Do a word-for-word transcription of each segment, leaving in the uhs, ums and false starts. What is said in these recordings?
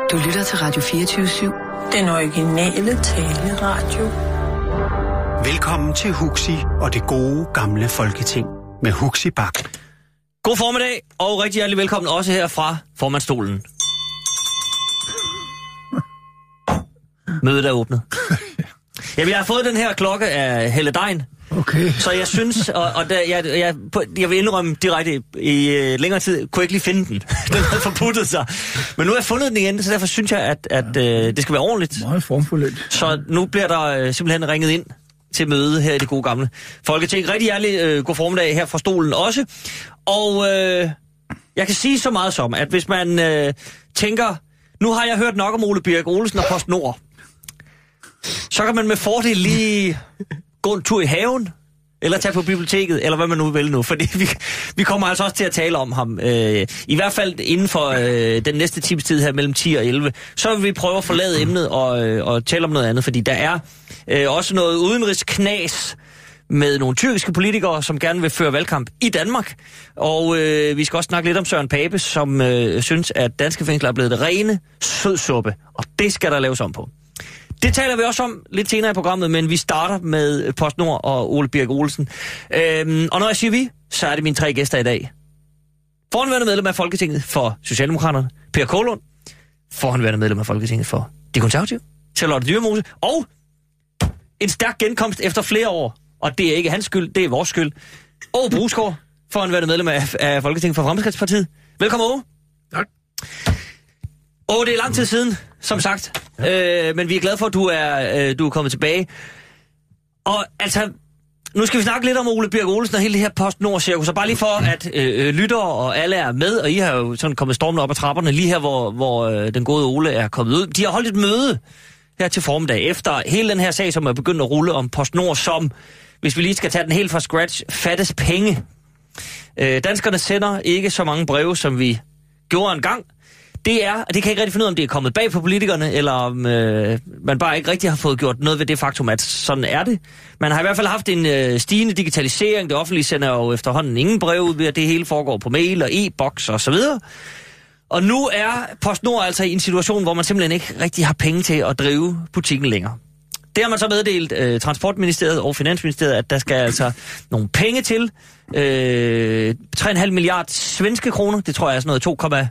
Du lytter til Radio fireogtyve syv. Den originale taleradio. Velkommen til Huxi og det gode gamle Folketing med Huxi Bak. God formiddag, og rigtig hjertelig velkommen også her fra formandsstolen. Mødet er åbnet. Jamen, jeg har fået den her klokke af Helle Dein. Okay. Så jeg synes, og, og der, jeg, jeg, jeg vil indrømme direkte i, i uh, længere tid, kunne jeg ikke lige finde den. Den havde forputtet sig. Men nu har jeg fundet den igen, så derfor synes jeg, at, at ja. uh, det skal være ordentligt. Meget formfuldt. Så nu bliver der uh, simpelthen ringet ind til møde her i det gode gamle Folketing. Rigtig hjertelig uh, god formiddag her fra stolen også. Og uh, jeg kan sige så meget som, at hvis man uh, tænker, nu har jeg hørt nok om Ole Birk Olesen og PostNord, så kan man med fordel lige gå en tur i haven, eller tage på biblioteket, eller hvad man nu vil nu, fordi vi, vi kommer altså også til at tale om ham, øh, i hvert fald inden for øh, den næste times tid her mellem ti og elleve, så vil vi prøve at forlade emnet og, øh, og tale om noget andet, fordi der er øh, også noget udenrigsknas med nogle tyrkiske politikere, som gerne vil føre valgkamp i Danmark, og øh, vi skal også snakke lidt om Søren Pape, som øh, synes, at danske fængsler er blevet det rene sødsuppe, og det skal der laves om på. Det taler vi også om lidt senere i programmet, men vi starter med PostNord og Ole Birk Olesen. Øhm, og når jeg siger vi, så er det mine tre gæster i dag. Forhenværende medlem af Folketinget for Socialdemokraterne, Per Kålund. Forhenværende medlem af Folketinget for De Konservative, Charlotte Dyremose. Og en stærk genkomst efter flere år, og det er ikke hans skyld, det er vores skyld. Åge Brusgaard, forhenværende medlem af, af Folketinget for Fremskridtspartiet. Velkommen, Åge. Tak. Åge, det er lang tid siden, som sagt. Ja. Øh, men vi er glade for, at du er, øh, du er kommet tilbage. Og altså, nu skal vi snakke lidt om Ole Birk Olesen og hele det her PostNord-cirkus. Så bare lige for, at øh, lyttere og alle er med, og I har jo sådan kommet stormende op ad trapperne, lige her, hvor, hvor øh, den gode Ole er kommet ud. De har holdt et møde her til formiddag, efter hele den her sag, som er begyndt at rulle om PostNord, som, hvis vi lige skal tage den helt fra scratch, fattes penge. Øh, danskerne sender ikke så mange breve, som vi gjorde engang. Det er, og det kan jeg ikke rigtig finde ud af, om det er kommet bag på politikerne, eller om øh, man bare ikke rigtig har fået gjort noget ved det faktum, at sådan er det. Man har i hvert fald haft en øh, stigende digitalisering. Det offentlige sender jo efterhånden ingen brev ud ved, at det hele foregår på mail og e-boks og så videre. Og nu er PostNord altså i en situation, hvor man simpelthen ikke rigtig har penge til at drive butikken længere. Det har man så meddelt øh, Transportministeriet og Finansministeriet, at der skal altså nogle penge til. Øh, tre komma fem milliarder svenske kroner, det tror jeg er sådan noget to komma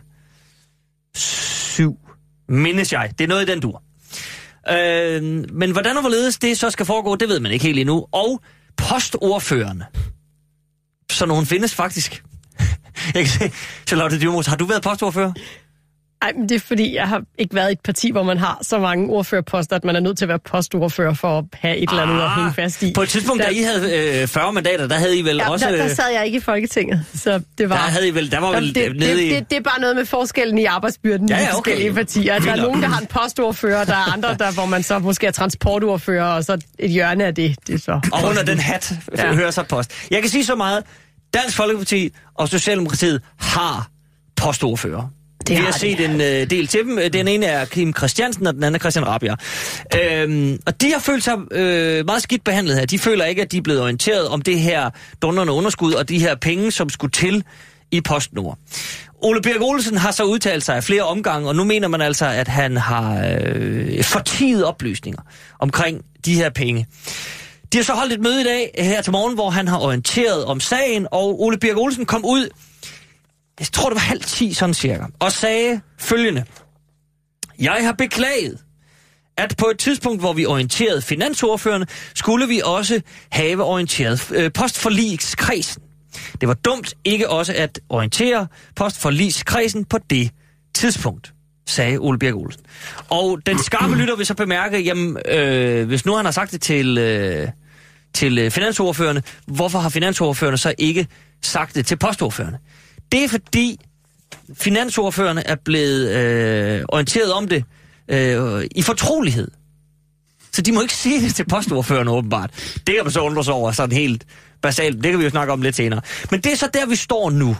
syv, mindes jeg. Det er noget i den dur. Øh, men hvordan og hvorledes det så skal foregå, det ved man ikke helt endnu. Og postordførerne, så nogen findes faktisk. Jeg kan se, Charlotte Dyremose, har du været postordfører? Nej, men det er fordi, jeg har ikke været i et parti, hvor man har så mange ordførerposter, at man er nødt til at være postordfører for at have et ah, eller andet at hænge fast i. På et tidspunkt, der, da I havde øh, fyrre mandater, der havde I vel ja, også... Der, der sad jeg ikke i Folketinget, så det var... Der havde I vel... Der var vel det, nede det, i... det, det er bare noget med forskellen i arbejdsbyrden ja, i ja, de okay. forskellige partier. Der er nogen, der har en postordfører, der er andre, der, hvor man så måske er transportordfører, og så et hjørne af det. det er så og under den hat ja. hører sig post. Jeg kan sige så meget. Dansk Folkeparti og Socialdemokratiet har postordfører. Det vi har set det. en uh, del til dem. Den ene er Kim Christiansen, og den anden er Christian Rabjerg. Øhm, og de har følt sig øh, meget skidt behandlet her. De føler ikke, at de er blevet orienteret om det her dundrende underskud og de her penge, som skulle til i PostNord. Ole Birk Olesen har så udtalt sig af flere omgange, og nu mener man altså, at han har øh, fortiet oplysninger omkring de her penge. De har så holdt et møde i dag her til morgen, hvor han har orienteret om sagen, og Ole Birk Olesen kom ud, jeg tror det var halv ti sådan cirka, og sagde følgende: Jeg har beklaget, at på et tidspunkt, hvor vi orienterede finansordførerne, skulle vi også have orienteret øh, postforligskredsen. Det var dumt ikke også at orientere postforligskredsen på det tidspunkt, sagde Ole Birk Olesen. Og den skarpe lytter vil så bemærke, jamen, øh, hvis nu han har sagt det til, øh, til finansordførerne, hvorfor har finansordførerne så ikke sagt det til postordførerne? Det er fordi finansordførerne er blevet øh, orienteret om det øh, i fortrolighed. Så de må ikke sige det til postordførerne åbenbart. Det kan man så undre sig over sådan helt basalt. Det kan vi jo snakke om lidt senere. Men det er så der, vi står nu.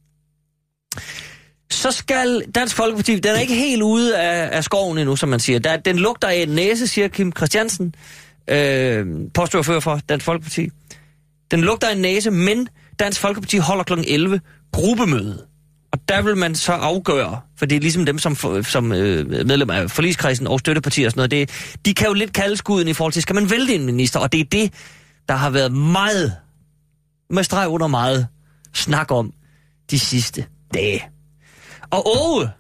Så skal Dansk Folkeparti, den er ikke helt ude af, af skoven endnu, som man siger. Der, den lugter af en næse, siger Kim Christiansen, øh, postordfører for Dansk Folkeparti. Den lugter af en næse, men Dansk Folkeparti holder klokken elleve gruppemøde Og der vil man så afgøre, for det er ligesom dem, som, for, som øh, medlem af forligskredsen og støttepartier og sådan noget, det, de kan jo lidt kalde skuden i forhold til, skal man vælge en minister? Og det er det, der har været meget, med streg under meget, snak om de sidste dage. Og Åge,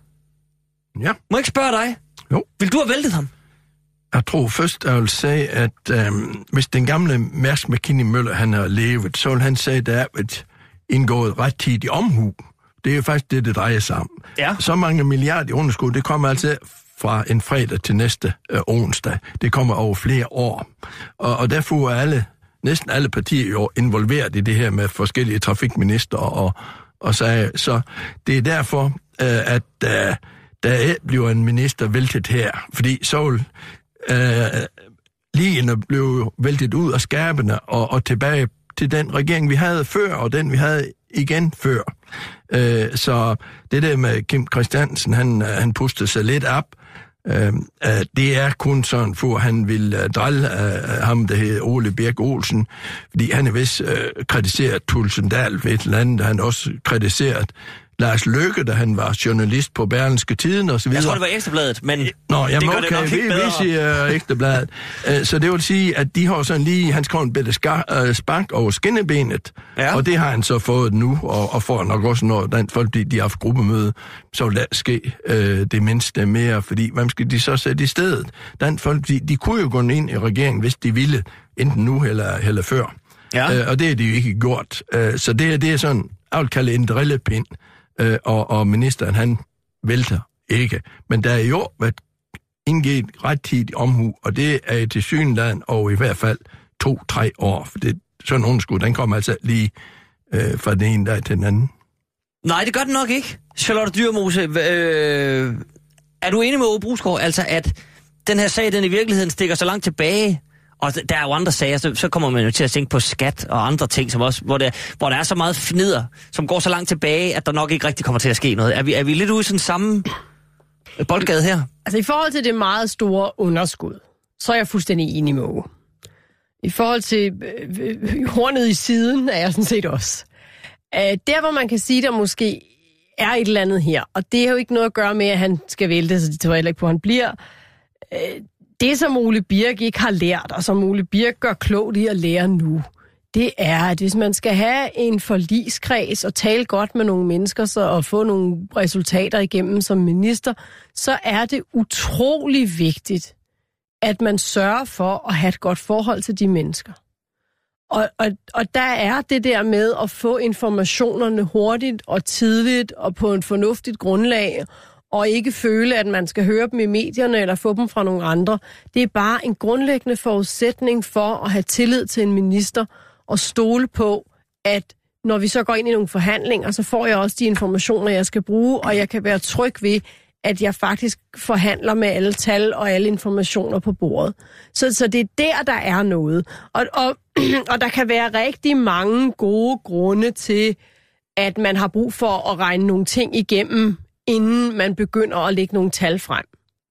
ja. Må jeg ikke spørge dig? Jo. Vil du have væltet ham? Jeg tror først, jeg vil sige, at øhm, hvis den gamle Mærsk McKinney Møller, han har levet, så vil han sige, at der er et indgået rettidig omhu. Det er jo faktisk det, det drejer sig om. Ja. Så mange milliarder i underskud, det kommer altså fra en fredag til næste øh, onsdag. Det kommer over flere år. Og, og derfor er alle, næsten alle partier jo involveret i det her med forskellige trafikminister og, og så, så det er derfor, øh, at øh, der bliver en minister væltet her, fordi så vil øh, ligene blev væltet ud af skabene og, og tilbage til den regering, vi havde før, og den, vi havde igen før. Øh, så det der med Kim Christiansen, han, han pustede sig lidt op. Øh, det er kun sådan, for han vil uh, drille uh, ham, der hedder Ole Birk Olsen, fordi han er vist uh, kritiseret Tulsendal ved et eller andet. Han også kritiseret Lars Løkke, da han var journalist på Berlingske Tiden og så videre. Jeg tror, det var Ekstrabladet, men Nå, jamen, det gør okay, det nok vi, ikke bedre. vi siger uh, Ekstrabladet. Uh, så det vil sige, at de har sådan lige, han skrev en bedre skar, uh, spark over skinnebenet, ja. Og det har han så fået nu, og, og får nok også, når Dansk Folkeparti de har haft gruppemøde, så vil der ske uh, det mindste mere, fordi hvem skal de så sætte i stedet? Dansk Folkeparti, de kunne jo gå ind i regeringen, hvis de ville, enten nu eller, eller før. Ja. Uh, og det er de jo ikke gjort. Uh, så det, det er sådan, jeg vil kalde en drillepind. Øh, og, og ministeren, han vælter ikke. Men der er jo været indgivet rettidig omhu, og det er til synland over i hvert fald to-tre år. For det, sådan en underskud, den kommer altså lige øh, fra den ene dag til den anden. Nej, det gør den nok ikke. Charlotte Dyrmose, øh, er du enig med Åge Brusgaard, altså at den her sag, den i virkeligheden stikker så langt tilbage? Og der er jo andre sager, så, så kommer man jo til at tænke på skat og andre ting, som også, hvor, det, hvor der er så meget fnider, som går så langt tilbage, at der nok ikke rigtig kommer til at ske noget. Er vi, er vi lidt ude i sådan samme boldgade her? Altså i forhold til det meget store underskud, så er jeg fuldstændig enig med Åge. I forhold til øh, hornet i siden, er jeg sådan set også. Øh, der, hvor man kan sige, der måske er et eller andet her, og det har jo ikke noget at gøre med, at han skal vælte, så det tror jeg heller ikke på, at han bliver. Øh, Det, som Ole Birk ikke har lært, og som Ole Birk gør klogt i at lære nu, det er, at hvis man skal have en forligskreds og tale godt med nogle mennesker så, og få nogle resultater igennem som minister, så er det utrolig vigtigt, at man sørger for at have et godt forhold til de mennesker. Og, og, og der er det der med at få informationerne hurtigt og tidligt og på en fornuftigt grundlag, og ikke føle, at man skal høre dem i medierne eller få dem fra nogle andre. Det er bare en grundlæggende forudsætning for at have tillid til en minister og stole på, at når vi så går ind i nogle forhandlinger, så får jeg også de informationer, jeg skal bruge, og jeg kan være tryg ved, at jeg faktisk forhandler med alle tal og alle informationer på bordet. Så, så det er der, der er noget. Og, og, og der kan være rigtig mange gode grunde til, at man har brug for at regne nogle ting igennem, inden man begynder at lægge nogle tal frem.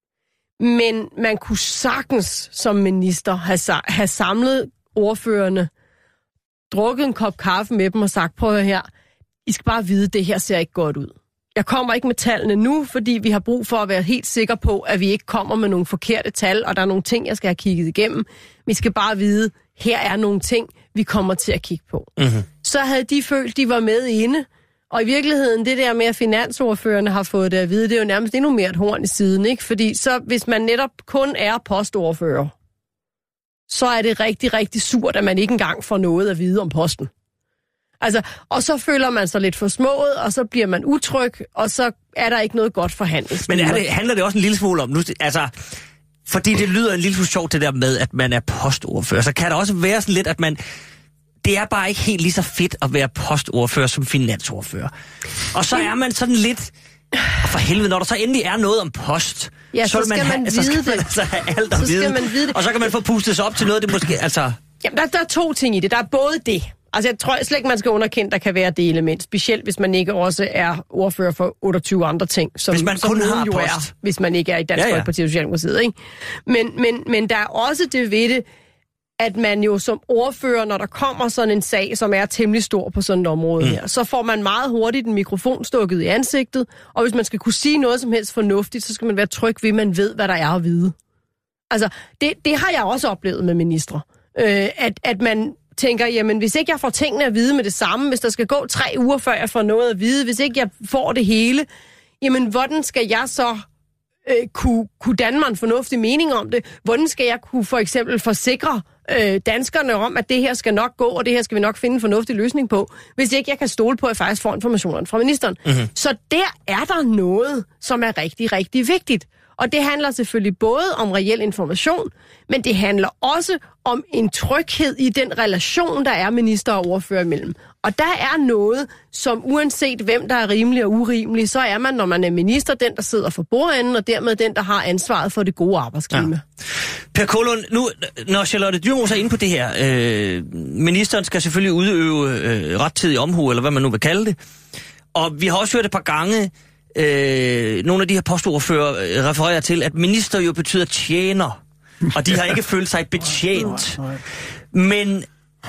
Men man kunne sagtens som minister have, have samlet ordførerne, drukket en kop kaffe med dem og sagt, prøv her, I skal bare vide, at det her ser ikke godt ud. Jeg kommer ikke med tallene nu, fordi vi har brug for at være helt sikre på, at vi ikke kommer med nogle forkerte tal, og der er nogle ting, jeg skal have kigget igennem. Vi skal bare vide, her er nogle ting, vi kommer til at kigge på. Mm-hmm. Så havde de følt, de var med inde. Og i virkeligheden, det der med, at finansordførerne har fået det at vide, det er jo nærmest endnu mere et horn i siden, ikke? Fordi så, hvis man netop kun er postordfører, så er det rigtig, rigtig surt, at man ikke engang får noget at vide om posten. Altså, og så føler man sig lidt forsmået, og så bliver man utryg, og så er der ikke noget godt forhandlet. Men er det, handler det også en lille smule om, nu, altså, fordi det lyder en lille smule sjovt det der med, at man er postordfører, så kan der også være sådan lidt, at man... Det er bare ikke helt lige så fedt at være postordfører som finansordfører. Og så er man sådan lidt... Og for helvede, når der så endelig er noget om post, ja, så, så skal man, man have, vide så skal det. man altså have alt at vide. vide og så kan man få pustet sig op til noget, det måske... Altså... Jamen, der, der er to ting i det. Der er både det. Altså, jeg tror slet ikke, man skal underkende, der kan være det element. Specielt, hvis man ikke også er ordfører for otteogtyve andre ting. Som, hvis man som kun har jo post. Er, hvis man ikke er i Dansk Folkeparti og Socialdemokratiet, ikke? Men, men, men der er også det ved det, at man jo som ordfører, når der kommer sådan en sag, som er temmelig stor på sådan et område mm. her, så får man meget hurtigt en mikrofon stukket i ansigtet, og hvis man skal kunne sige noget som helst fornuftigt, så skal man være tryg ved, at man ved, hvad der er at vide. Altså, det, det har jeg også oplevet med ministre. Øh, at, at man tænker, jamen hvis ikke jeg får tingene at vide med det samme, hvis der skal gå tre uger, før jeg får noget at vide, hvis ikke jeg får det hele, jamen hvordan skal jeg så øh, kunne, kunne danne mig en fornuftig mening om det? Hvordan skal jeg kunne for eksempel forsikre øh, danskerne om, at det her skal nok gå, og det her skal vi nok finde en fornuftig løsning på, hvis ikke jeg kan stole på, at jeg faktisk får informationerne fra ministeren. Mm-hmm. Så der er der noget, som er rigtig, rigtig vigtigt. Og det handler selvfølgelig både om reel information, men det handler også om en tryghed i den relation, der er minister og ordfører imellem. Og der er noget, som uanset hvem der er rimelig og urimelig, så er man, når man er minister, den, der sidder for bordenden, og dermed den, der har ansvaret for det gode arbejdsklima. Ja. Per Kålund, nu, når Charlotte Dyrmose er inde på det her, øh, ministeren skal selvfølgelig udøve øh, rettidig omhu, eller hvad man nu vil kalde det. Og vi har også hørt et par gange, Øh, nogle af de her postordfører øh, refererer til, at minister jo betyder tjener, og de har ikke følt sig betjent. Men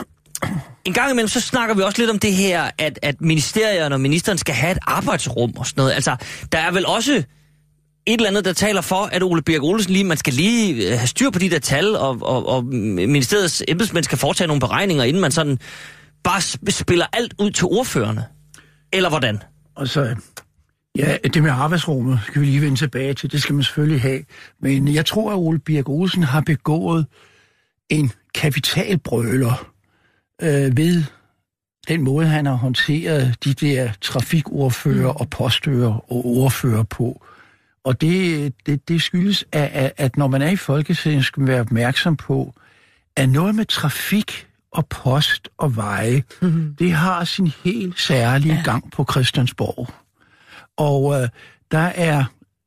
en gang imellem, så snakker vi også lidt om det her, at, at ministerierne og ministeren skal have et arbejdsrum og sådan noget. Altså, der er vel også et eller andet, der taler for, at Ole Birk Olesen lige, man skal lige have styr på de der tal, og, og, og ministeriets embedsmænd skal foretage nogle beregninger, inden man sådan bare spiller alt ud til ordførerne. Eller hvordan? Og så... Ja, det med arbejdsrummet kan vi lige vende tilbage til. Det skal man selvfølgelig have. Men jeg tror, at Ole Birk Olesen har begået en kapitalbrøler øh, ved den måde, han har håndteret de der trafikordfører og postfører og ordfører på. Og det, det, det skyldes, at, at når man er i Folketinget, skal man være opmærksom på, at noget med trafik og post og veje, mm-hmm. det har sin helt særlige gang på Christiansborg. Og øh, der er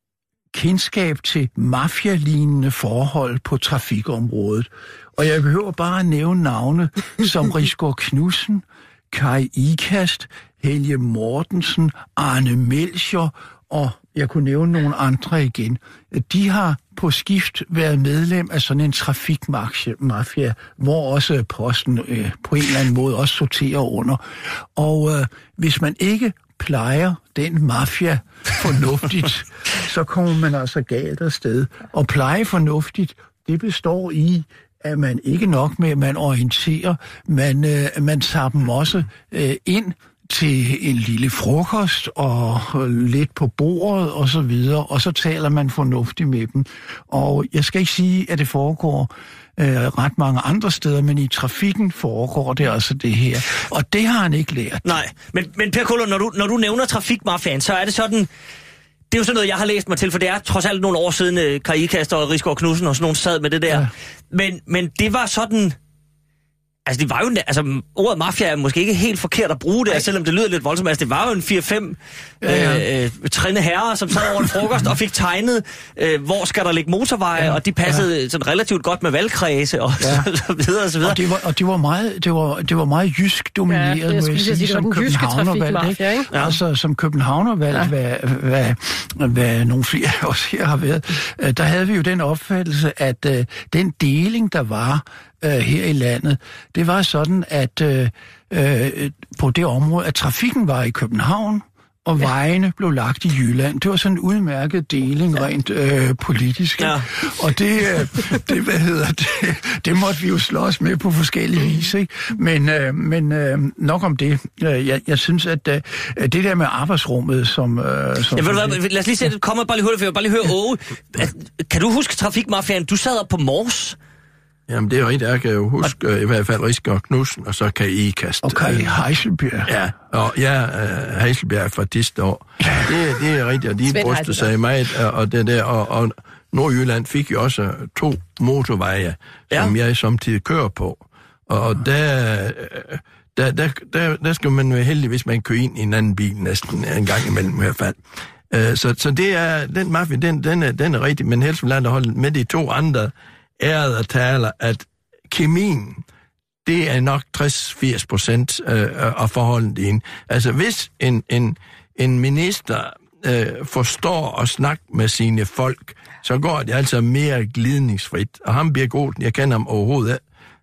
kendskab til mafia-lignende forhold på trafikområdet. Og jeg behøver bare at nævne navne som Risgaard Knudsen, Kai Ikast, Helge Mortensen, Arne Melchior, og jeg kunne nævne nogle andre igen. De har på skift været medlem af sådan en trafikmafia, hvor også posten øh, på en eller anden måde også sorterer under. Og øh, hvis man ikke plejer den mafia fornuftigt, så kommer man altså galt afsted. Og pleje fornuftigt, det består i, at man ikke nok med, at man orienterer, man, øh, man tager dem også øh, ind til en lille frokost og lidt på bordet og så videre, og så taler man fornuftigt med dem. Og jeg skal ikke sige, at det foregår øh, ret mange andre steder, men i trafikken foregår det altså det her. Og det har han ikke lært. Nej, men, men Per Kålund, når du, når du nævner trafikmafiaen, så er det sådan... Det er jo sådan noget, jeg har læst mig til, for det er trods alt nogle år siden, Kai Ikast og Risgaard Knudsen og sådan nogen sad med det der. Ja. Men, men det var sådan... Altså, det var jo... Altså, ordet mafia er måske ikke helt forkert at bruge det, selvom det lyder lidt voldsomt. Altså, det var jo en fire fem ja, ja. øh, trænde herrer, som sad over en frokost og fik tegnet, øh, hvor skal der ligge motorveje, ja, og de passede ja. sådan relativt godt med valgkredse og ja. så videre og så videre. Og det var, og det var meget, det var, det var meget jysk domineret, ja, må jeg sige, sige som københavnervalg, ikke? Ikke? Ja. Altså, som københavnervalg, ja. hvad, hvad, hvad nogle flere også her har været, der havde vi jo den opfattelse, at øh, den deling, der var Uh, her i landet, det var sådan, at uh, uh, på det område, at trafikken var i København, og ja. vejene blev lagt i Jylland. Det var sådan en udmærket deling ja. rent uh, politisk. Ja. Og det, uh, det, hvad hedder det, det måtte vi jo slås med på forskellige vis, ikke? Men, uh, men uh, nok om det. Uh, jeg, jeg synes, at uh, det der med arbejdsrummet, som... Uh, som ja, hvad, lad os lige se, det kommer bare lige hurtigt, for jeg bare lige høre Åge. Kan du huske trafikmafiaen? Du sad op på Mors. Jamen, det er rigtigt. Jeg kan jo huske og, i hvert fald Risgaard Knudsen, og så kan I Ikast. Og Kai Heiselbjerg. Ja, og ja, uh, Heiselbjerg fra sidste år. Det, det er rigtigt, og de brystede sig meget, og det der, og, og Nordjylland fik jo også to motorveje, som ja. jeg samtidig kører på. Og der, der, der, der, der skal man være heldig, hvis man kører ind i en anden bil næsten en gang imellem i hvert fald. Uh, så, så det er, den mafia, den, den, er, den er rigtig, men helst vil lade holde med de to andre ærede taler, at kemien, det er nok tres til firs procent øh, af forholdet ind. Altså, hvis en, en, en minister øh, forstår at snakke med sine folk, så går det altså mere glidningsfrit. Og ham Birk Olesen, jeg kender ham overhovedet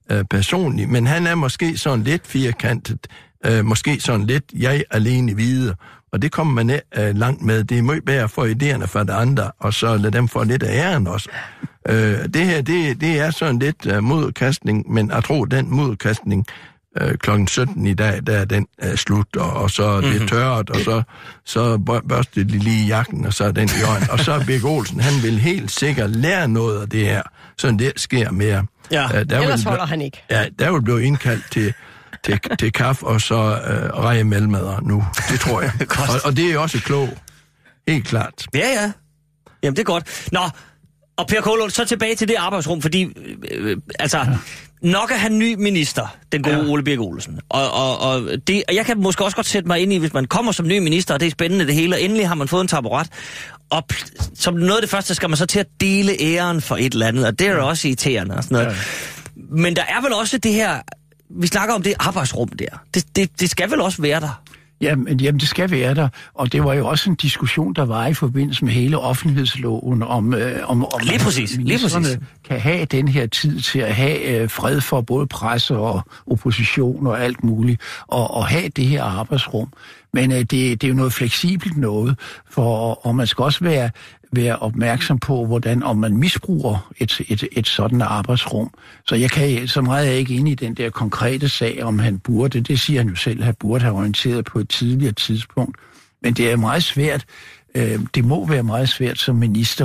øh, personligt, men han er måske sådan lidt firkantet, øh, måske sådan lidt jeg alene vide, og det kommer man øh, langt med. Det er meget bedre for idéerne fra de andre, og så lade dem få lidt af æren også. Øh, det her, det, det er sådan lidt øh, modkastning, men jeg tror, den modkastning øh, klokken sytten i dag, der er den øh, slut, og, og så er det mm-hmm. tørret, og så, så børster de lige jakken, og så er den i øjen. Og så er Birk Olesen, han vil helt sikkert lære noget af det her, sådan det sker mere. Ja, øh, der ellers vil, holder han ikke. Ja, der vil blive indkaldt til, til, til kaffe, og så øh, reje mellemmader nu. Det tror jeg. og, og det er også klogt. Helt klart. Ja, ja. Jamen, det er godt. Nå, og Per Kålund, så tilbage til det arbejdsrum, fordi, øh, altså, ja. nok er han ny minister, den gode ja. Ole Birk Olesen. Og, og, og, det, og jeg kan måske også godt sætte mig ind i, hvis man kommer som ny minister, og det er spændende det hele, og endelig har man fået en taburet, og som noget af det første skal man så til at dele æren for et eller andet, og det er jo også irriterende og sådan noget. Ja. Men der er vel også det her, vi snakker om det arbejdsrum der, det, det, det skal vel også være der? Jamen, jamen, det skal være der, og det var jo også en diskussion, der var i forbindelse med hele offentlighedsloven, om, øh, om, om lige præcis, lige præcis. kan have den her tid til at have øh, fred for både presse og opposition og alt muligt, og, og have det her arbejdsrum. Men øh, det, det er jo noget fleksibelt noget, for, og man skal også være, være opmærksom på, hvordan om man misbruger et, et, et sådan arbejdsrum. Så jeg kan så meget er jeg ikke inde i den der konkrete sag, om han burde, det siger han jo selv, han burde have orienteret på et tidligere tidspunkt. Men det er meget svært, øh, det må være meget svært som minister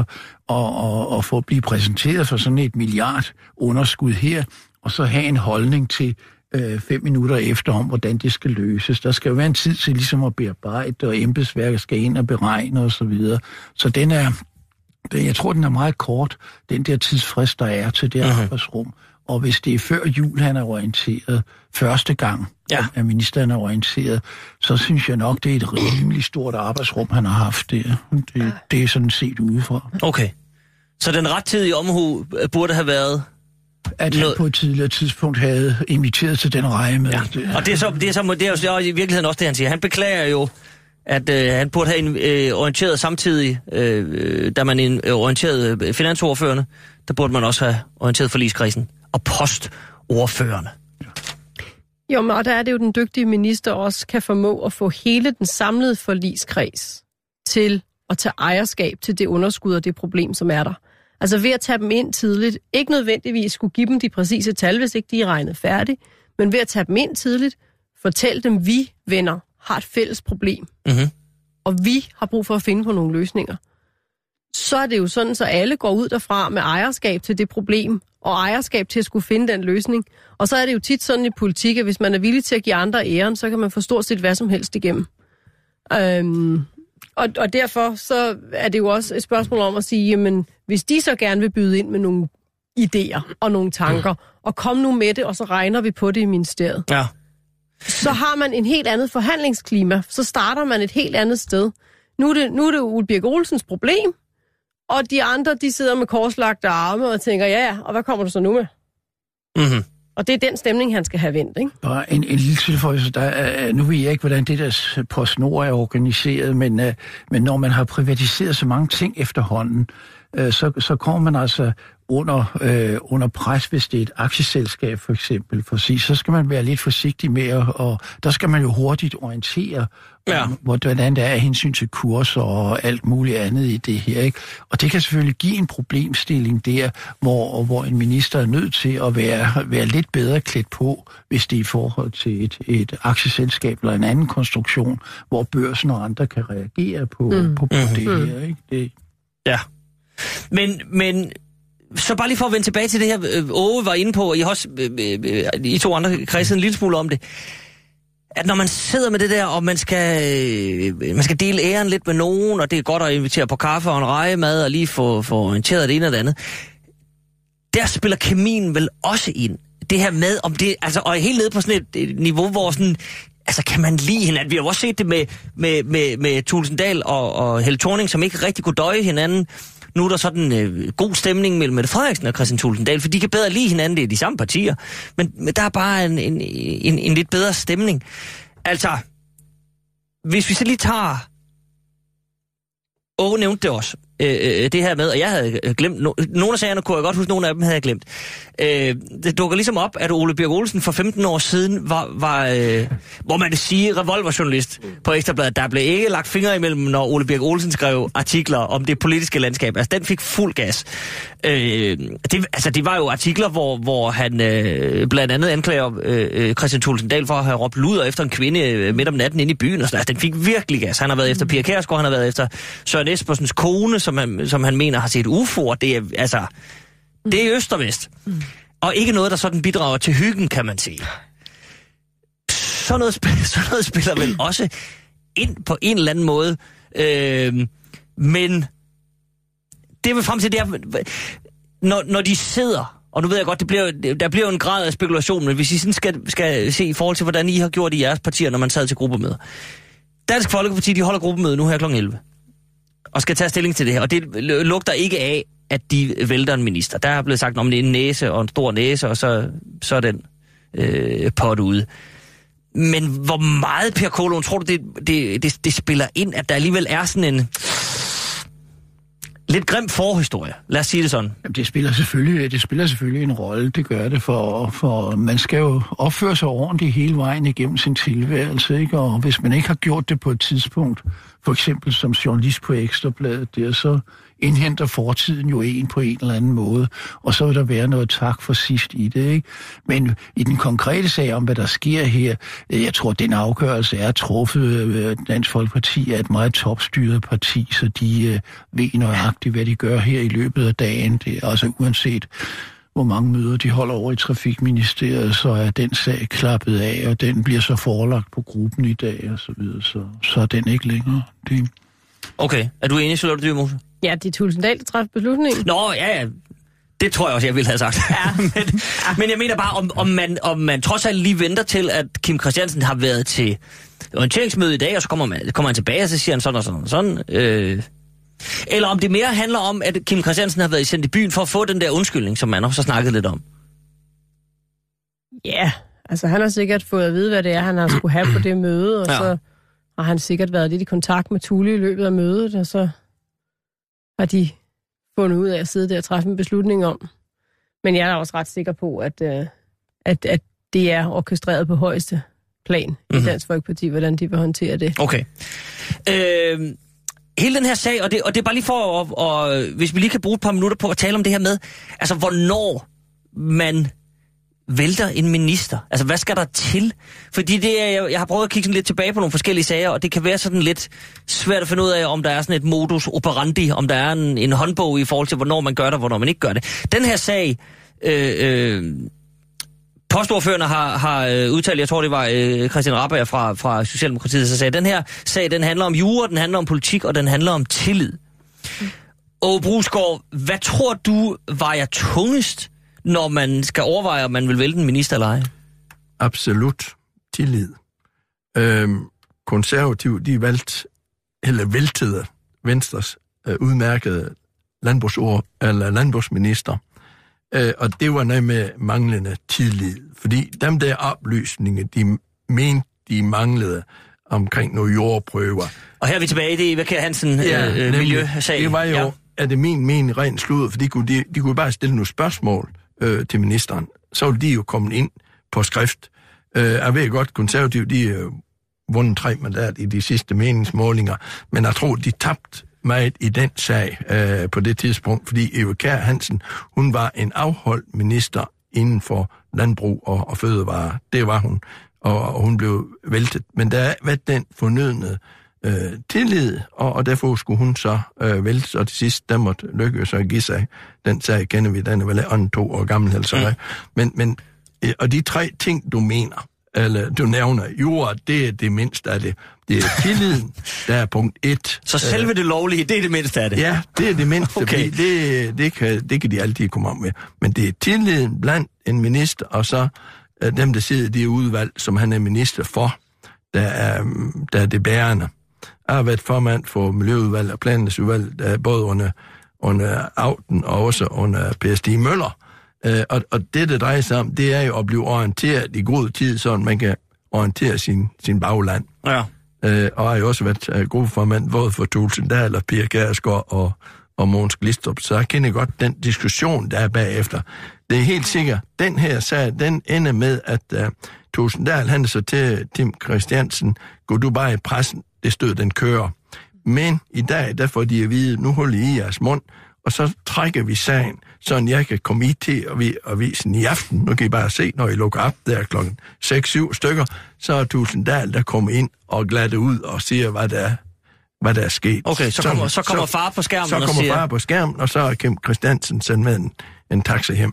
at, at, at få at blive præsenteret for sådan et milliard underskud her, og så have en holdning til øh, fem minutter efter om, hvordan det skal løses. Der skal jo være en tid til ligesom at bearbejde, og embedsværket skal ind og beregne og så videre. Så den er, jeg tror, den er meget kort, den der tidsfrist, der er til det uh-huh. arbejdsrum. Og hvis det er før jul, han er orienteret første gang, ja. at ministeren er orienteret, så synes jeg nok, det er et rimelig stort arbejdsrum, han har haft der. Det, det er sådan set udefra. Okay. Så den rettidige omhu burde have været... At han på et tidligere tidspunkt havde inviteret til den reje med. Ja. Og det er, så, det, er så, det er jo i virkeligheden også det, han siger. Han beklager jo, at øh, han burde have øh, orienteret samtidig, øh, da man øh, orienterede finansordførerne, der burde man også have orienteret forligskredsen og postordførerne. Ja. Jo, men og der er det jo, den dygtige minister også kan formå at få hele den samlede forligskreds til at tage ejerskab til det underskud og det problem, som er der. Altså ved at tage dem ind tidligt, ikke nødvendigvis skulle give dem de præcise tal, hvis ikke de er regnet færdigt, men ved at tage dem ind tidligt, fortælle dem, vi venner har et fælles problem, mm-hmm. og vi har brug for at finde på nogle løsninger. Så er det jo sådan, så alle går ud derfra med ejerskab til det problem, og ejerskab til at skulle finde den løsning. Og så er det jo tit sådan i politik, at hvis man er villig til at give andre æren, så kan man få stort set hvad som helst igennem. Øhm, og, og derfor så er det jo også et spørgsmål om at sige, jamen, hvis de så gerne vil byde ind med nogle idéer og nogle tanker, og kom nu med det, og så regner vi på det i ministeriet. Ja. Så har man en helt andet forhandlingsklima. Så starter man et helt andet sted. Nu er det, nu er det Ole Birk Olsens problem, og de andre, de sidder med korslagte arme og tænker, ja, ja, og hvad kommer du så nu med? Mm-hmm. Og det er den stemning, han skal have vendt, ikke? Bare en, en lille tilføjelse. Der, uh, nu ved jeg ikke, hvordan det der PostNord er organiseret, men, uh, men når man har privatiseret så mange ting efterhånden, uh, så, så kommer man altså under, øh, under pres, hvis det er et aktieselskab for eksempel. For sig, så skal man være lidt forsigtig med, at, og der skal man jo hurtigt orientere, ja. om, hvordan det er af hensyn til kurser og alt muligt andet i det her. Ikke? Og det kan selvfølgelig give en problemstilling der, hvor, hvor en minister er nødt til at være, være lidt bedre klædt på, hvis det er i forhold til et, et aktieselskab eller en anden konstruktion, hvor børsen og andre kan reagere på, mm. på, på mm. det her. Ikke? Det... Ja. Men, men så bare lige for at vende tilbage til det her, Åge var inde på, og I, også, I to andre kredsede en lille smule om det, at når man sidder med det der, og man skal, man skal dele æren lidt med nogen, og det er godt at invitere på kaffe og en rejemad, og lige få, få orienteret det ene og det andet, der spiller kemien vel også ind. Det her med, om det, altså, og helt nede på sådan et niveau, hvor sådan, altså kan man lide hinanden. Vi har også set det med, med, med, med Tulsendal og, og Helle Thorning, som ikke rigtig kunne døje hinanden. Nu er der sådan øh, god stemning mellem Mette Frederiksen og Kristian Thulesen Dahl, for de kan bedre lide hinanden, det er de samme partier, men, men der er bare en, en, en, en lidt bedre stemning. Altså, hvis vi så lige tager, Åge nævnte det også, øh, det her med, og jeg havde glemt, no, nogle af sagerne kunne jeg godt huske, nogle af dem havde jeg glemt. Øh, det dukker ligesom op, at Ole Birk Olesen for femten år siden var, var øh, hvor man kan sige, revolverjournalist på Ekstrabladet. Der blev ikke lagt fingre imellem, når Ole Birk Olesen skrev artikler om det politiske landskab. Altså, den fik fuld gas. Øh, det, altså, det var jo artikler, hvor, hvor han øh, blandt andet anklager øh, Christian Thulesen Dahl for at have råbt luder efter en kvinde øh, midt om natten inde i byen. Og sådan. Altså, den fik virkelig gas. Han har været efter Pia Kjærsgaard, han har været efter Søren Espersens kone, som han, som han mener har set U F O'er. Det er, altså, det er øst og vest. Mm. Og ikke noget, der sådan bidrager til hyggen, kan man sige. Sådan noget, spil, sådan noget spiller vel også ind på en eller anden måde. Øh, men det vil frem til, det er, når, når de sidder, og nu ved jeg godt, det bliver, der bliver jo en grad af spekulation, men hvis I sådan skal, skal se i forhold til, hvordan I har gjort i jeres partier, når man sad til gruppemøder. Dansk Folkeparti, de holder gruppemøde nu her klokken elleve. Og skal tage stilling til det her. Og det lugter ikke af, at de vælter en minister. Der er blevet sagt, om det er en næse og en stor næse, og så, så er den øh, pot ude. Men hvor meget, Per Kålund, tror du, det, det, det, det spiller ind, at der alligevel er sådan en lidt grim forhistorie? Lad os sige det sådan. Jamen, det spiller selvfølgelig, det spiller selvfølgelig en rolle. Det gør det, for, for man skal jo opføre sig ordentligt hele vejen igennem sin tilværelse, ikke? Og hvis man ikke har gjort det på et tidspunkt, for eksempel som journalist på Ekstrabladet, der, så indhenter fortiden jo en på en eller anden måde, og så vil der være noget tak for sidst i det, ikke? Men i den konkrete sag om, hvad der sker her, jeg tror, at den afgørelse er truffet. Dansk Folkeparti er et meget topstyret parti, så de øh, ved nøjagtigt, hvad de gør her i løbet af dagen. Det er altså uanset, hvor mange møder de holder over i Trafikministeriet, så er den sag klappet af, og den bliver så forelagt på gruppen i dag, og så videre, så, så er den ikke længere. Det... Okay, er du enig, Charlotte Dyrmose? Ja, det er Thulesen Dahl, der træffer beslutningen. Nå, ja, ja. Det tror jeg også, jeg ville have sagt. Ja. men, men jeg mener bare, om, om, man, om man trods alt lige venter til, at Kim Christiansen har været til orienteringsmøde i dag, og så kommer, man, kommer han tilbage, og så siger han sådan og sådan og sådan. Øh, eller om det mere handler om, at Kim Christiansen har været sendt i byen for at få den der undskyldning, som man også har snakket lidt om. Ja, altså han har sikkert fået at vide, hvad det er, han har skulle have på det møde, og ja. Så har han sikkert været lidt i kontakt med Thule i løbet af mødet, og så har de fundet ud af at sidde der og træffe en beslutning om. Men jeg er også ret sikker på, at, at, at det er orkestreret på højeste plan mm-hmm. i Dansk Folkeparti, hvordan de vil håndtere det. Okay. Øh, hele den her sag, og det, og det er bare lige for, at, og, hvis vi lige kan bruge et par minutter på at tale om det her med, altså hvornår man vælter en minister. Altså, hvad skal der til? Fordi det er, jeg, jeg har prøvet at kigge sådan lidt tilbage på nogle forskellige sager, og det kan være sådan lidt svært at finde ud af, om der er sådan et modus operandi, om der er en, en håndbog i forhold til, hvornår man gør det, og hvornår man ikke gør det. Den her sag, øh, øh, postordførerne har, har øh, udtalt, jeg tror det var øh, Christian Rabjerg fra, fra Socialdemokratiet, så sagde, den her sag, den handler om jura, den handler om politik, og den handler om tillid. Mm. Og Brusgaard, hvad tror du vejer tungest, når man skal overveje, om man vil vælte en minister eller ej? Absolut tillid. Øhm, konservative, de valgte, eller væltede Venstres øh, udmærkede landbrugsord, eller landbrugsminister. Øh, og det var noget med manglende tillid. Fordi dem der oplysninger, de mente, de manglede omkring nogle jordprøver. Og her er vi tilbage i det Eva Kjær Hansen ja, øh, miljøsag. Det var jo, ja. er det min mening, rent sludder, for de kunne, de, de kunne bare stille nogle spørgsmål øh, til ministeren. Så ville de jo komme ind på skrift. Øh, jeg ved godt, konservative, de øh, vundet tre mandat i de sidste meningsmålinger, men jeg tror, de tabte meget i den sag øh, på det tidspunkt, fordi Eva Kjær Hansen, hun var en afholdt minister inden for landbrug og, og fødevare. Det var hun, og, og hun blev væltet. Men der var den fornødne øh, tillid, og, og derfor skulle hun så øh, væltes, og til sidst, der måtte lykkes at give sig. Den sag kender vi, den er vel anden to år gammel, altså. Mm. Men, men, øh, og de tre ting, du mener, eller du nævner, jord, det er det mindste af det. Det er tilliden, der er punkt et. Så selve det lovlige, det er det mindste af det? Ja, det er det mindste, okay. Fordi det, det, kan, det kan de altid komme om med. Men det er tilliden blandt en minister, og så uh, dem, der sidder i det udvalg, som han er minister for, der er, der er det bærende. Jeg har været formand for Miljøudvalg og Planlægningsudvalg, der er både under, under Auden og også under P S D Møller. Uh, og, og det, der drejer sig om, det er jo at blive orienteret i god tid, så man kan orientere sin, sin bagland. Ja. Uh, og har jo også været uh, gruppeformand både for Thulesen Dahl og Pia Kjærsgaard og, og Mogens Glistrup, så jeg kender godt den diskussion, der er bagefter. Det er helt sikkert, den her sag, den ender med, at uh, Tusinddal, han er så til Tim Christiansen, gå du bare i pressen, det stod den kører. Men i dag, der får de at vide, nu holder I jeres mund, og så trækker vi sagen, så jeg kan komme i til avisen i aften. Nu kan I bare se, når I lukker op der klokken seks syv stykker, så er Tusinddal, der kommer ind og glatter ud og siger, hvad der er, hvad der er sket. Okay, så kommer, så kommer far på skærmen så og kommer siger... far på skærmen, og så er Kim Christiansen sendt med en, en taxa hjem.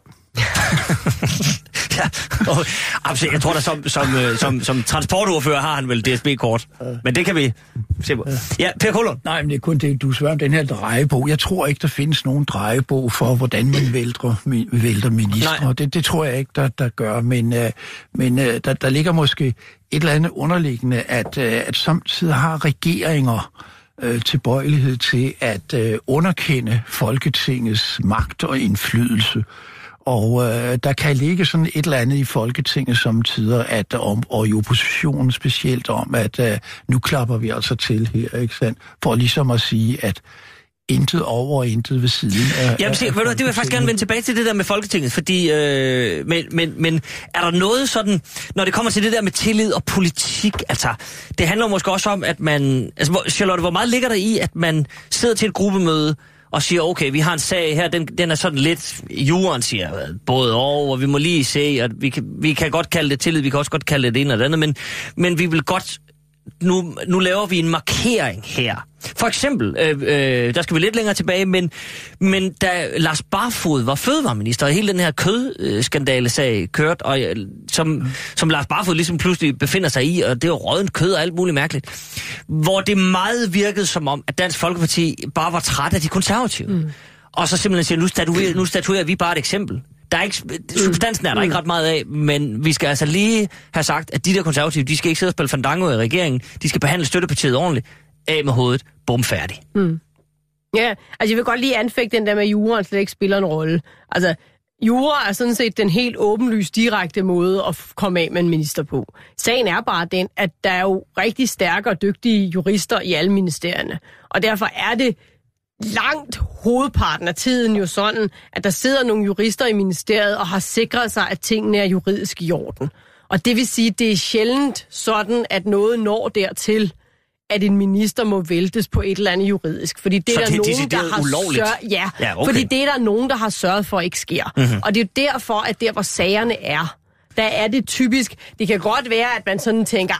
Ja, og, altså, jeg tror da som, som, som, som transportordfører har han vel D S B-kort. Men det kan vi se på. Ja, Per Kålund. Nej, men det er kun det, du spørger om den her drejebog. Jeg tror ikke, der findes nogen drejebog for, hvordan man vælter, vælter ministre. Det, det tror jeg ikke, der, der gør. Men, uh, men uh, der, der ligger måske et eller andet underliggende, at, uh, at samtidig har regeringer uh, tilbøjelighed til at uh, underkende Folketingets magt og indflydelse. Og øh, der kan ligge sådan et eller andet i Folketinget samtidig, at om, og i oppositionen specielt om, at øh, nu klapper vi altså til her, ikke sandt? For ligesom at sige, at intet over og intet ved siden af... Jamen, se, af det vil jeg faktisk gerne vende tilbage til det der med Folketinget, fordi... Øh, men, men, men er der noget sådan, når det kommer til det der med tillid og politik, altså, det handler måske også om, at man... Altså, Charlotte, hvor meget ligger der i, at man sidder til et gruppemøde, og siger, okay, vi har en sag her, den, den er sådan lidt, juraen siger både over, og vi må lige se, og vi kan, vi kan godt kalde det tillid, vi kan også godt kalde det det ene eller det andet, men, men vi vil godt, nu, nu laver vi en markering her. For eksempel, øh, øh, der skal vi lidt længere tilbage, men, men da Lars Barfoed var fødevareminister, og hele den her kødskandale-sag kørt, og, øh, som, mm. som Lars Barfoed ligesom pludselig befinder sig i, og det var rådent kød og alt muligt mærkeligt, hvor det meget virkede som om, at Dansk Folkeparti bare var træt af de konservative. Mm. Og så simpelthen siger, nu statuerer, nu statuerer vi bare et eksempel. Der er ikke, substansen er der ikke ret meget af, men vi skal altså lige have sagt, at de der konservative, de skal ikke sidde og spille fandango i regeringen, de skal behandle støttepartiet ordentligt. Af med hovedet, bum, færdig. Mm. Ja, altså jeg vil godt lige anfægte den der med, at juraen slet ikke spiller en rolle. Altså, jura er sådan set den helt åbenlyst direkte måde at komme af med en minister på. Sagen er bare den, at der er jo rigtig stærke og dygtige jurister i alle ministerierne. Og derfor er det langt hovedparten af tiden jo sådan, at der sidder nogle jurister i ministeriet og har sikret sig, at tingene er juridisk i orden. Og det vil sige, at det er sjældent sådan, at noget når dertil, at en minister må væltes på et eller andet juridisk. Fordi det er der nogen, der har sørget, ja, ja, okay. fordi det er der nogen, der har sørget for, ikke sker. Mm-hmm. Og det er jo derfor, at der, hvor sagerne er, der er det typisk. Det kan godt være, at man sådan tænker,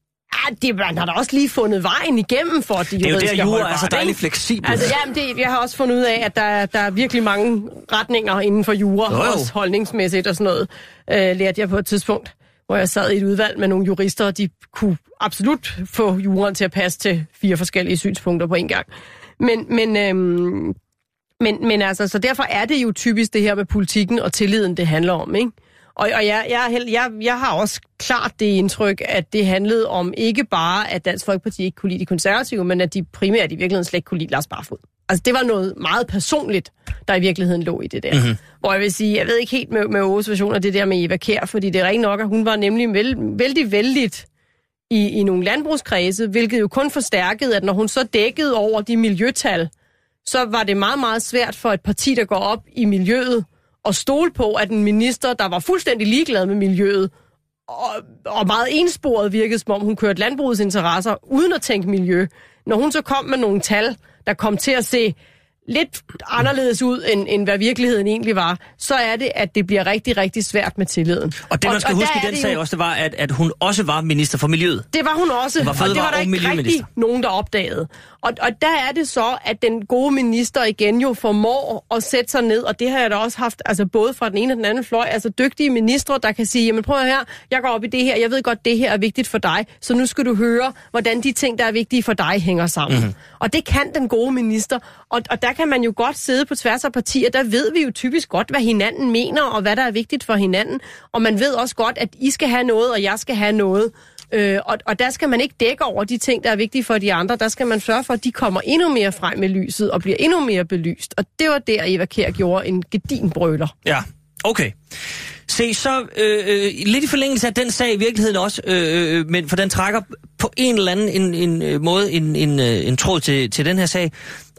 at det, man har da også lige fundet vejen igennem for det juridiske. Det er jo der, jura er så dejligt fleksibel. Altså, jamen, det, jeg har også fundet ud af, at der, der er virkelig mange retninger inden for jura, jo, jo. Også holdningsmæssigt og sådan noget, øh, lærte jeg på et tidspunkt, hvor jeg sad i et udvalg med nogle jurister, og de kunne absolut få juraen til at passe til fire forskellige synspunkter på en gang. Men, men, øhm, men, men altså, så derfor er det jo typisk det her med politikken og tilliden, det handler om, ikke? Og, og jeg, jeg, jeg, jeg har også klart det indtryk, at det handlede om ikke bare, at Dansk Folkeparti ikke kunne lide de konservative, men at de primært i virkeligheden slet ikke kunne lide Lars Barfoed. Altså, det var noget meget personligt, der i virkeligheden lå i det der. Mm-hmm. Hvor jeg vil sige, jeg ved ikke helt med, med Åges version af det der med Eva Kjær, fordi det er rigtig nok, at hun var nemlig vældig, vældig vældigt i, i nogle landbrugskredse, hvilket jo kun forstærkede, at når hun så dækkede over de miljøtal, så var det meget, meget svært for et parti, der går op i miljøet, at stole på, at en minister, der var fuldstændig ligeglad med miljøet, og, og meget ensporet virkede, som om hun kørte landbrugets interesser, uden at tænke miljø. Når hun så kom med nogle tal, der kom til at se lidt anderledes ud, end, end hvad virkeligheden egentlig var, så er det, at det bliver rigtig, rigtig svært med tilliden. Og det, man skal og, huske og i den sag jo, også, det var, at, at hun også var minister for miljøet. Det var hun også, var og det var der ikke rigtig nogen, der opdagede. Og, og der er det så, at den gode minister igen jo formår at sætte sig ned, og det har jeg da også haft, altså både fra den ene og den anden fløj, altså dygtige ministre, der kan sige, jamen prøv her, jeg går op i det her, jeg ved godt, det her er vigtigt for dig, så nu skal du høre, hvordan de ting, der er vigtige for dig, hænger sammen. Mm-hmm. Og det kan den gode minister, og, og der kan man jo godt sidde på tværs af partier, der ved vi jo typisk godt, hvad hinanden mener, og hvad der er vigtigt for hinanden, og man ved også godt, at I skal have noget, og jeg skal have noget. Øh, og, og der skal man ikke dække over de ting, der er vigtige for de andre. Der skal man sørge for, at de kommer endnu mere frem med lyset og bliver endnu mere belyst. Og det var der, Eva Kjær gjorde en gedin brøler. Ja, okay. Se, så øh, øh, lidt i forlængelse af den sag i virkeligheden også, øh, men for den trækker på en eller anden en, en, måde en, en, en tråd til, til den her sag.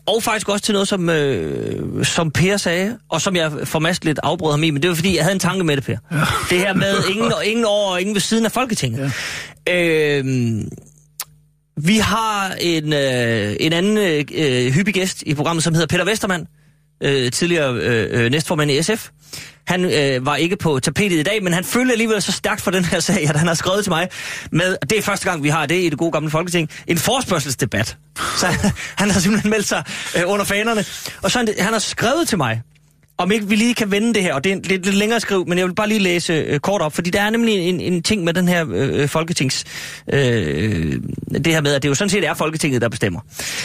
og faktisk også til noget, som, øh, som Per sagde, og som jeg formast lidt afbrød ham i, men det var fordi, jeg havde en tanke med det, Per. Ja. Det her med ingen, ingen over og ingen ved siden af Folketinget. Ja. Øh, vi har en, øh, en anden øh, hyppig gæst i programmet, som hedder Peter Westermann, øh, tidligere øh, næstformand i S F. Han øh, var ikke på tapetet i dag, men han følte alligevel så stærkt for den her sag, at han har skrevet til mig med, og det er første gang, vi har det i det gode gamle Folketing, en forespørgselsdebat. Så han har simpelthen meldt sig øh, under fanerne. Og så han, han har skrevet til mig, om ikke vi lige kan vende det her, og det er en lidt, lidt længere skriv, men jeg vil bare lige læse øh, kort op, fordi der er nemlig en, en ting med den her øh, Folketings... Øh, det her med, at det jo sådan set er Folketinget, der bestemmer.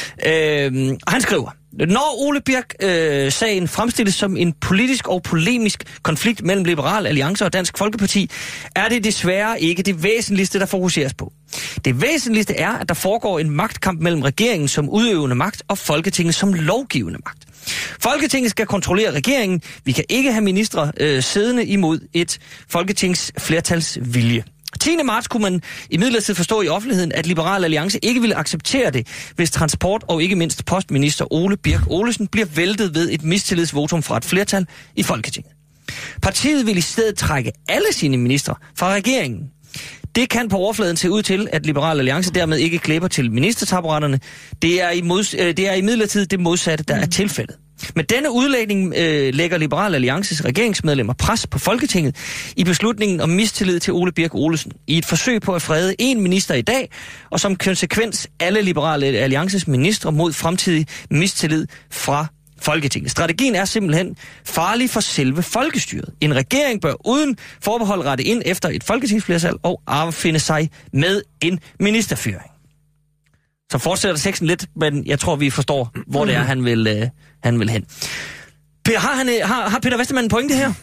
Øh, og han skriver, når Ole Birk-sagen øh, fremstilles som en politisk og polemisk konflikt mellem Liberal Alliance og Dansk Folkeparti, er det desværre ikke det væsentligste, der fokuseres på. Det væsentligste er, at der foregår en magtkamp mellem regeringen som udøvende magt og Folketinget som lovgivende magt. Folketinget skal kontrollere regeringen. Vi kan ikke have ministre øh, siddende imod et folketingsflertals vilje. tiende marts kunne man imidlertid forstå i offentligheden, at Liberal Alliance ikke ville acceptere det, hvis transport- og ikke mindst postminister Ole Birk Olesen bliver væltet ved et mistillidsvotum fra et flertal i Folketinget. Partiet vil i stedet trække alle sine ministre fra regeringen. Det kan på overfladen se ud til, at Liberal Alliance dermed ikke klæber til ministertaburetterne. Det er, i mods- det er imidlertid det modsatte, der er tilfældet. Med denne udlægning øh, lægger Liberal Alliances regeringsmedlemmer pres på Folketinget i beslutningen om mistillid til Ole Birk Olesen. I et forsøg på at frede en minister i dag, og som konsekvens alle Liberal Alliances ministre mod fremtidig mistillid fra Folketinget. Strategien er simpelthen farlig for selve folkestyret. En regering bør uden forbehold rette ind efter et folketingsflertal og affinde sig med en ministerfyring. Så fortsætter teksten lidt, men jeg tror, vi forstår, hvor det er, han vil, øh, han vil hen. Per, har, han, har, har Peter Westermann en pointe her?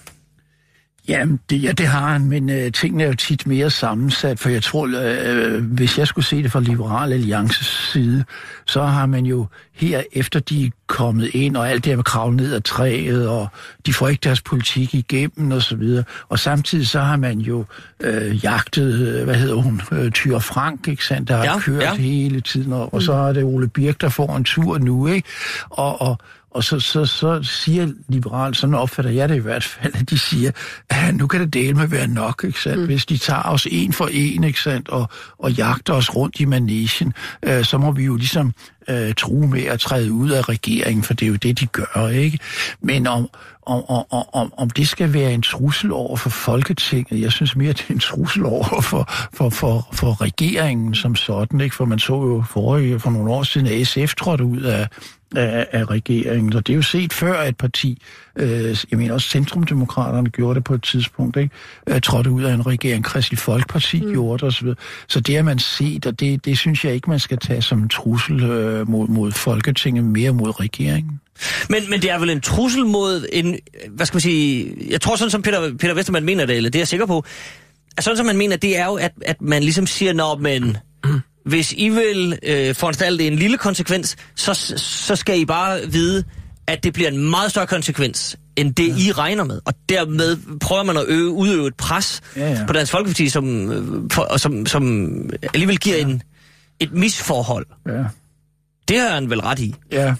Jamen, det, ja, det har han, men øh, tingene er jo tit mere sammensat, for jeg tror, øh, hvis jeg skulle se det fra Liberal Alliances side, så har man jo her, efter de er kommet ind, og alt det her med kravle ned ad træet, og de får ikke deres politik igennem, og så videre. Og samtidig så har man jo øh, jagtet, øh, hvad hedder hun, øh, Thyra Frank, ikke sandt, der har ja, kørt ja. hele tiden, og, og så er det Ole Birk, der får en tur nu, ikke? Og... og Og så, så, så siger Liberal, sådan opfatter jeg det i hvert fald, at de siger, at nu kan det dele med være nok, ikke sandt? Mm. Hvis de tager os en for en, ikke sandt, og, og jagter os rundt i manesien, øh, så må vi jo ligesom øh, true med at træde ud af regeringen, for det er jo det, de gør, ikke? Men om, om, om, om, om det skal være en trussel over for Folketinget, jeg synes mere, at det er en trussel over for, for, for, for regeringen som sådan, ikke? For man så jo forrige, for nogle år siden, at S F trådte ud af Af, af regeringen. Så det er jo set før, at et parti, øh, jeg mener også Centrumdemokraterne gjorde det på et tidspunkt, ikke? Øh, trådte ud af en regering, Kristeligt Folkeparti mm. gjorde det osv. Så, så det har man set, og det, det synes jeg ikke, man skal tage som en trussel øh, mod, mod Folketinget, mere mod regeringen. Men, men det er vel en trussel mod en, hvad skal man sige, jeg tror sådan som Peter, Peter Westermann mener det, eller det er jeg sikker på, at sådan som man mener, det er jo, at, at man ligesom siger, nå, men hvis I vil øh, foranstalte en lille konsekvens, så, så skal I bare vide, at det bliver en meget større konsekvens, end det ja. I regner med. Og dermed prøver man at øve, udøve et pres ja, ja. på Dansk Folkeparti, som, for, som, som alligevel giver ja. en, et misforhold. Ja. Det har han vel ret i. Ja.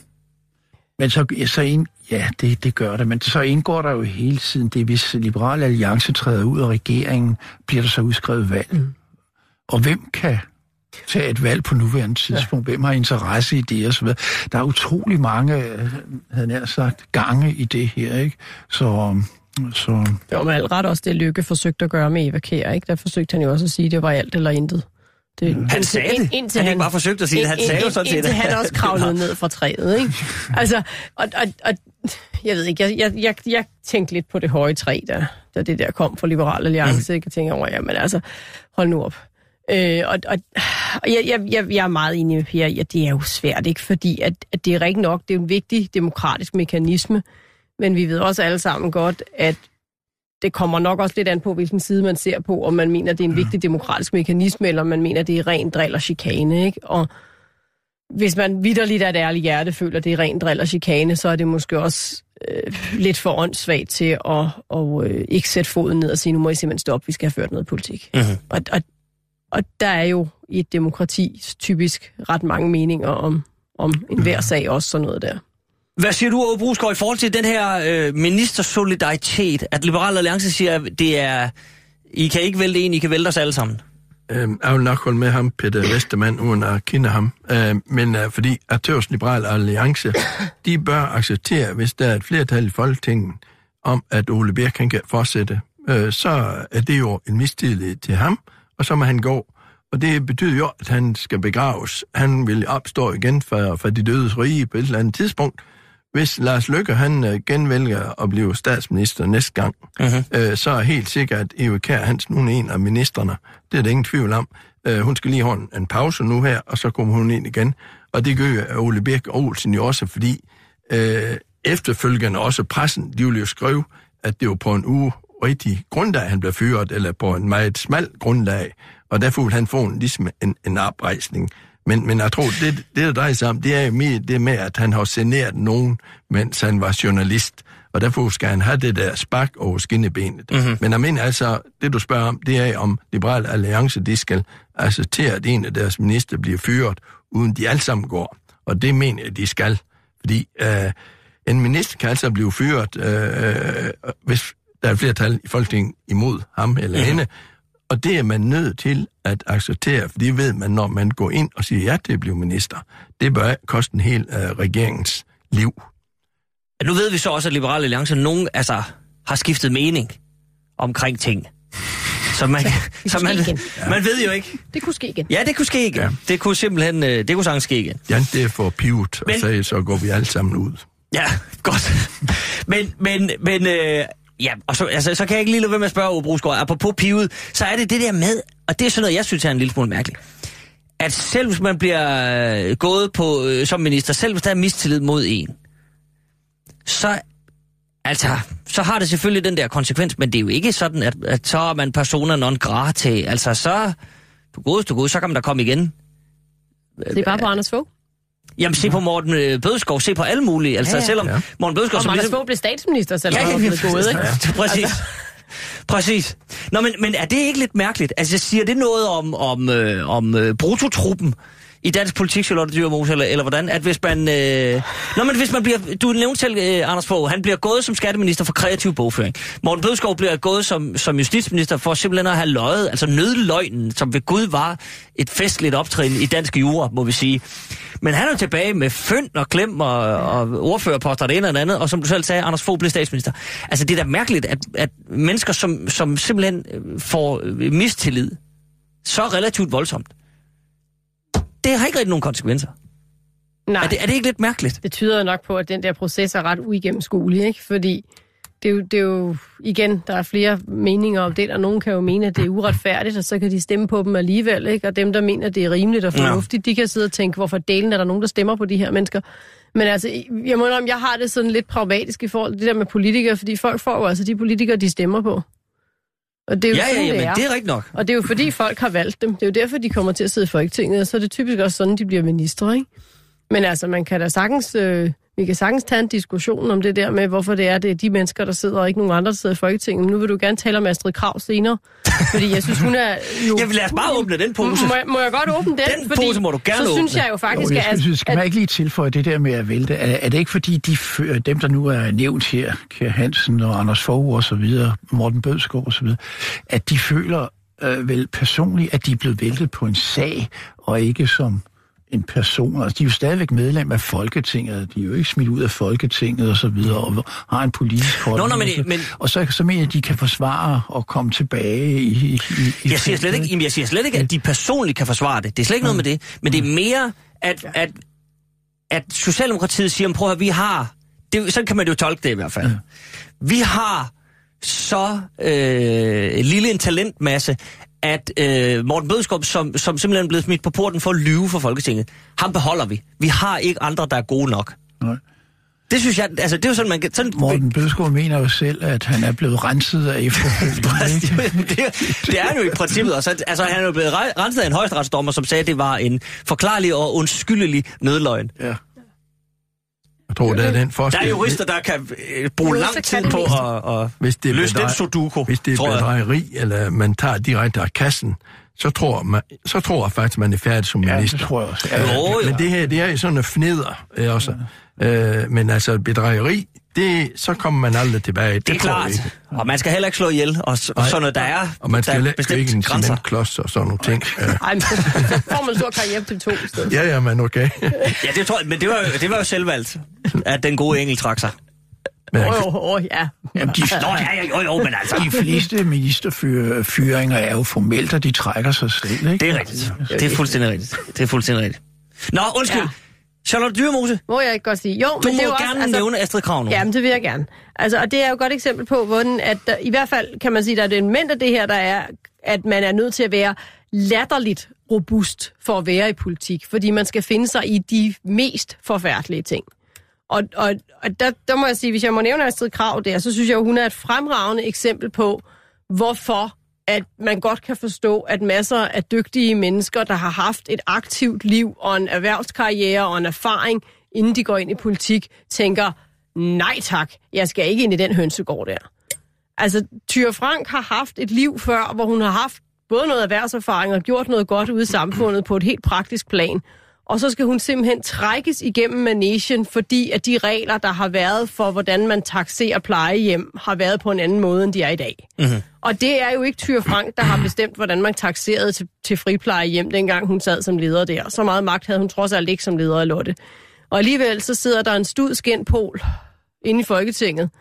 Men så, så ind, ja, det, det gør det. Men så indgår der jo hele tiden det, hvis Liberal Alliance træder ud af regeringen, bliver der så udskrevet valg. Mm. Og hvem kan tage et valg på nuværende tidspunkt? Ja. Hvem har interesse i det og så videre? Der er utrolig mange, havde jeg sagt, gange i det her, ikke? Så... så... Det var med alt ret også det, Lykke forsøgte at gøre med Eva Kjær, ikke? Der forsøgte han jo også at sige, at det var alt eller intet. Det, han indtil, sagde det. Ind, han, han ikke bare forsøgte at sige det, han ind, sagde jo sådan set. Indtil han også kravlede ned fra træet, ikke? Altså, og, og, og jeg ved ikke, jeg, jeg, jeg, jeg tænkte lidt på det høje træ, der, da det der kom fra Liberal Alliance, mm. ikke? Jeg tænker over, jamen altså, hold nu op. Øh, og og, og jeg, jeg, jeg, jeg er meget enig med Per, ja, det er jo svært, ikke? Fordi at, at det er rigtig nok, det er en vigtig demokratisk mekanisme, men vi ved også alle sammen godt, at det kommer nok også lidt an på, hvilken side man ser på, om man mener, det er en vigtig demokratisk mekanisme, eller om man mener, det er ren drill og chikane, ikke? Og hvis man vitterligt af et ærligt hjerte føler, det er ren drill og chikane, så er det måske også øh, lidt for åndssvagt til at og, øh, ikke sætte foden ned og sige, nu må I simpelthen stoppe, vi skal have ført noget politik. Mm-hmm. Og, og, og der er jo i et demokrati typisk ret mange meninger om, om en hver sag, også sådan noget der. Hvad siger du, Aage Brugsgaard, i forhold til den her øh, ministersolidaritet, at Liberal Alliance siger, at det er, I kan ikke vælte en, I kan vælte os alle sammen? Øhm, jeg vil nok holde med ham, Peter Vestermann, uden at kende ham. Øhm, men øh, fordi Aktørs Liberal Alliance, de bør acceptere, hvis der er et flertal i Folketinget, om at Ole Birk kan fortsætte, øh, så er det jo en mistillid til ham, og så må han gå. Og det betyder jo, at han skal begraves. Han vil opstå igen fra, fra de dødes rige på et eller andet tidspunkt. Hvis Lars Løkke, han uh, genvælger at blive statsminister næste gang, uh-huh. øh, så er helt sikkert, at Eva Kjær Hansen, hun er en af ministerne. Det er der ingen tvivl om. Uh, hun skal lige holde en pause nu her, og så kommer hun ind igen. Og det gør Ole Birk Olsen jo også, fordi øh, efterfølgende også pressen, de vil jo skrive, at det var på en uge rigtig grundlag, han blev fyret, eller på en meget smal grundlag, og derfor vil han få en, ligesom en, en oprejsning. Men, men jeg tror, det, det der drejer sig om, det er jo mere det med, at han har generet nogen, mens han var journalist, og derfor skal han have det der spark over skinnebenet. Mm-hmm. Men jeg mener altså, det du spørger om, det er om Liberal Alliance, de skal acceptere, at en af deres minister bliver fyret, uden de alle sammen går. Og det mener jeg, de skal. Fordi øh, en minister kan altså blive fyret, øh, hvis der er flertal i Folketinget imod ham eller mm-hmm. hende. Og det er man nødt til at acceptere, for det ved man, når man går ind og siger ja til at blive minister. Det bør koste en hel uh, regeringens liv. Nu ved vi så også, at Liberale Alliance nogen altså, har skiftet mening omkring ting. Så man, så man, man ved jo ikke. Det kunne ske igen. Ja, det kunne ske igen. Ja. Det kunne simpelthen, det kunne sagtens ske igen. Ja, det er for pivet, og så, så går vi alle sammen ud. Ja, godt. Men, men, men... Øh, Ja, og så, altså, så kan jeg ikke lige lade være med at spørge Aage Brugsgaard. Apropos pivet, så er det det der med, og det er sådan noget, jeg synes er en lille smule mærkeligt, at selv hvis man bliver gået på øh, som minister, selv hvis der er mistillid mod en, så, altså, så har det selvfølgelig den der konsekvens, men det er jo ikke sådan, at, at så er man persona non grata. Altså, så på godeste gode, så kan man da komme igen. Det er bare på Anders Fogh. Jamen, se på Morten Bødskov, se på alle mulige. Altså, ja, ja. selvom ja. Morten Bødskov... Og Anders Fogh blev statsminister, selvom han var blevet gået, ikke? Ja, præcis. Altså. Præcis. Nå, men, men er det ikke lidt mærkeligt? Altså, siger det noget om, om, øh, om øh, brutotruppen i dansk politik, Charlotte Dyremose, eller, eller hvordan? At hvis man... Øh... Nå, men hvis man bliver... Du nævnte selv, øh, Anders Fogh, han bliver gået som skatteminister for kreativ bogføring. Morten Bødskov bliver gået som, som justitsminister for simpelthen at have løjet, altså nødløgnen, som ved Gud var et festligt optrin i dansk jura, må vi sige. Men han er jo tilbage med fynd og klem og, og ordførerposter det ene og det andet, og som du selv sagde, Anders Fogh blev statsminister. Altså, det er da mærkeligt, at, at mennesker, som, som simpelthen får mistillid, så relativt voldsomt, det har ikke rigtig nogen konsekvenser. Nej. Er det, er det ikke lidt mærkeligt? Det tyder nok på, at den der proces er ret uigennemskuelig, ikke? Fordi det er, jo, det er jo, igen, der er flere meninger om det, og nogen kan jo mene, at det er uretfærdigt, og så kan de stemme på dem alligevel, ikke? Og dem, der mener, at det er rimeligt og fornuftigt, ja. De kan sidde og tænke, hvorfor delen er der nogen, der stemmer på de her mennesker. Men altså, jeg må om, jeg har det sådan lidt pragmatisk i forhold til det der med politikere, fordi folk får jo altså de politikere, de stemmer på. Og det er jo ja, sådan, ja, ja, det men er. det er rigtigt nok. Og det er jo fordi, folk har valgt dem. Det er jo derfor, de kommer til at sidde i Folketinget, og så er det typisk også sådan, de bliver ministre, ikke? Men altså, man kan da sagtens, øh, vi kan sagtens tage en diskussion om det der med, hvorfor det er, det er de mennesker, der sidder, og ikke nogen andre, der sidder i Folketinget. Men nu vil du gerne tale om Astrid Krag senere, fordi jeg synes, hun er jo... Jeg vil lade os bare åbne den pose. Må jeg, må jeg godt åbne den? Den fordi pose må du gerne så åbne. synes jeg jo faktisk, jo, jeg synes, at... Skal man ikke lige tilføje det der med at vælte? Er, er det ikke fordi, de fører, dem, der nu er nævnt her, Kjær Hansen og Anders Fogh og så videre, Morten Bødskov og så videre, at de føler øh, vel personligt, at de er blevet væltet på en sag, og ikke som en person. Altså, de er jo stadigvæk medlem af Folketinget. De er jo ikke smidt ud af Folketinget og så videre, og har en politisk hold. Nå, nå, men, men... Og så, så mener jeg, at de kan forsvare og komme tilbage i... i, i jeg, siger slet ikke, jamen, jeg siger slet ikke, at de personligt kan forsvare det. Det er slet ikke noget med det. Men det er mere, at, at, at Socialdemokratiet siger, prøv at vi har... Det, sådan kan man jo tolke det i hvert fald. Ja. Vi har så øh, lille en talentmasse, at øh, Morten Bødskov, som, som simpelthen er blevet smidt på porten for at lyve for Folketinget, ham beholder vi. Vi har ikke andre, der er gode nok. Nej. Det synes jeg, altså det er jo sådan, man kan... Sådan, Morten Bødskov mener jo selv, at han er blevet renset af efterfølgende. det, det er han jo i princippet også. Altså han er jo blevet renset af en højesteretsdommer, som sagde, at det var en forklarlig og undskyldelig nødløgn. Ja. Jeg tror, det er den forskel. Der er jurister, der kan bruge jo, lang tid på at, at hvis det løse den sudoku. Hvis det er bedrageri, eller man tager direkte af kassen, så tror, man, så tror jeg faktisk, man er færdig som minister. Ja, det tror jeg også. Ja, ja. Men det her, det er sådan en fneder også. Ja. Øh, men altså, bedrageri, det, så kommer man aldrig tilbage. Det, det er klart. Og man skal heller ikke slå ihjel, og, og sådan noget, der er og man skal der ikke ikke en cementklods og sådan nogle ting. Nej, men så får man stor karriere til to i stedet. Ja, ja, men okay. Ja, det tror jeg, men det var, det var jo selvvalgt, at den gode engel trak sig. Åh, oh, oh, oh, ja. Jamen, de, Nå, ja, ja, jo, jo, men altså. De fleste ministerfyringer er jo formelt, og de trækker sig selv, ikke? Det er rigtigt. Det er fuldstændig rigtigt. Det er fuldstændig rigtigt. Nå, undskyld. Ja. Charlotte Dyremose? Må jeg ikke godt sige? Jo, du men må det er jo gerne også, altså, nævne Astrid Krag nu. Jamen, det vil jeg gerne. Altså, og det er jo et godt eksempel på, hvordan, at der, i hvert fald kan man sige, der er et element af det her, der er, at man er nødt til at være latterligt robust for at være i politik, fordi man skal finde sig i de mest forfærdelige ting. Og, og, og der, der må jeg sige, hvis jeg må nævne Astrid Krag der, så synes jeg, at hun er et fremragende eksempel på, hvorfor at man godt kan forstå, at masser af dygtige mennesker, der har haft et aktivt liv og en erhvervskarriere og en erfaring, inden de går ind i politik, tænker, nej tak, jeg skal ikke ind i den hønsegård der. Altså, Thyra Frank har haft et liv før, hvor hun har haft både noget erhvervserfaring og gjort noget godt ude i samfundet på et helt praktisk plan. Og så skal hun simpelthen trækkes igennem managen, fordi at de regler, der har været for, hvordan man takserer plejehjem, har været på en anden måde, end de er i dag. Mm-hmm. Og det er jo ikke Thyra Frank, der har bestemt, hvordan man takserede til, til friplejehjem, dengang hun sad som leder der. Så meget magt havde hun trods alt ikke som leder af Lotte. Og alligevel så sidder der en studskindpol inde i Folketinget,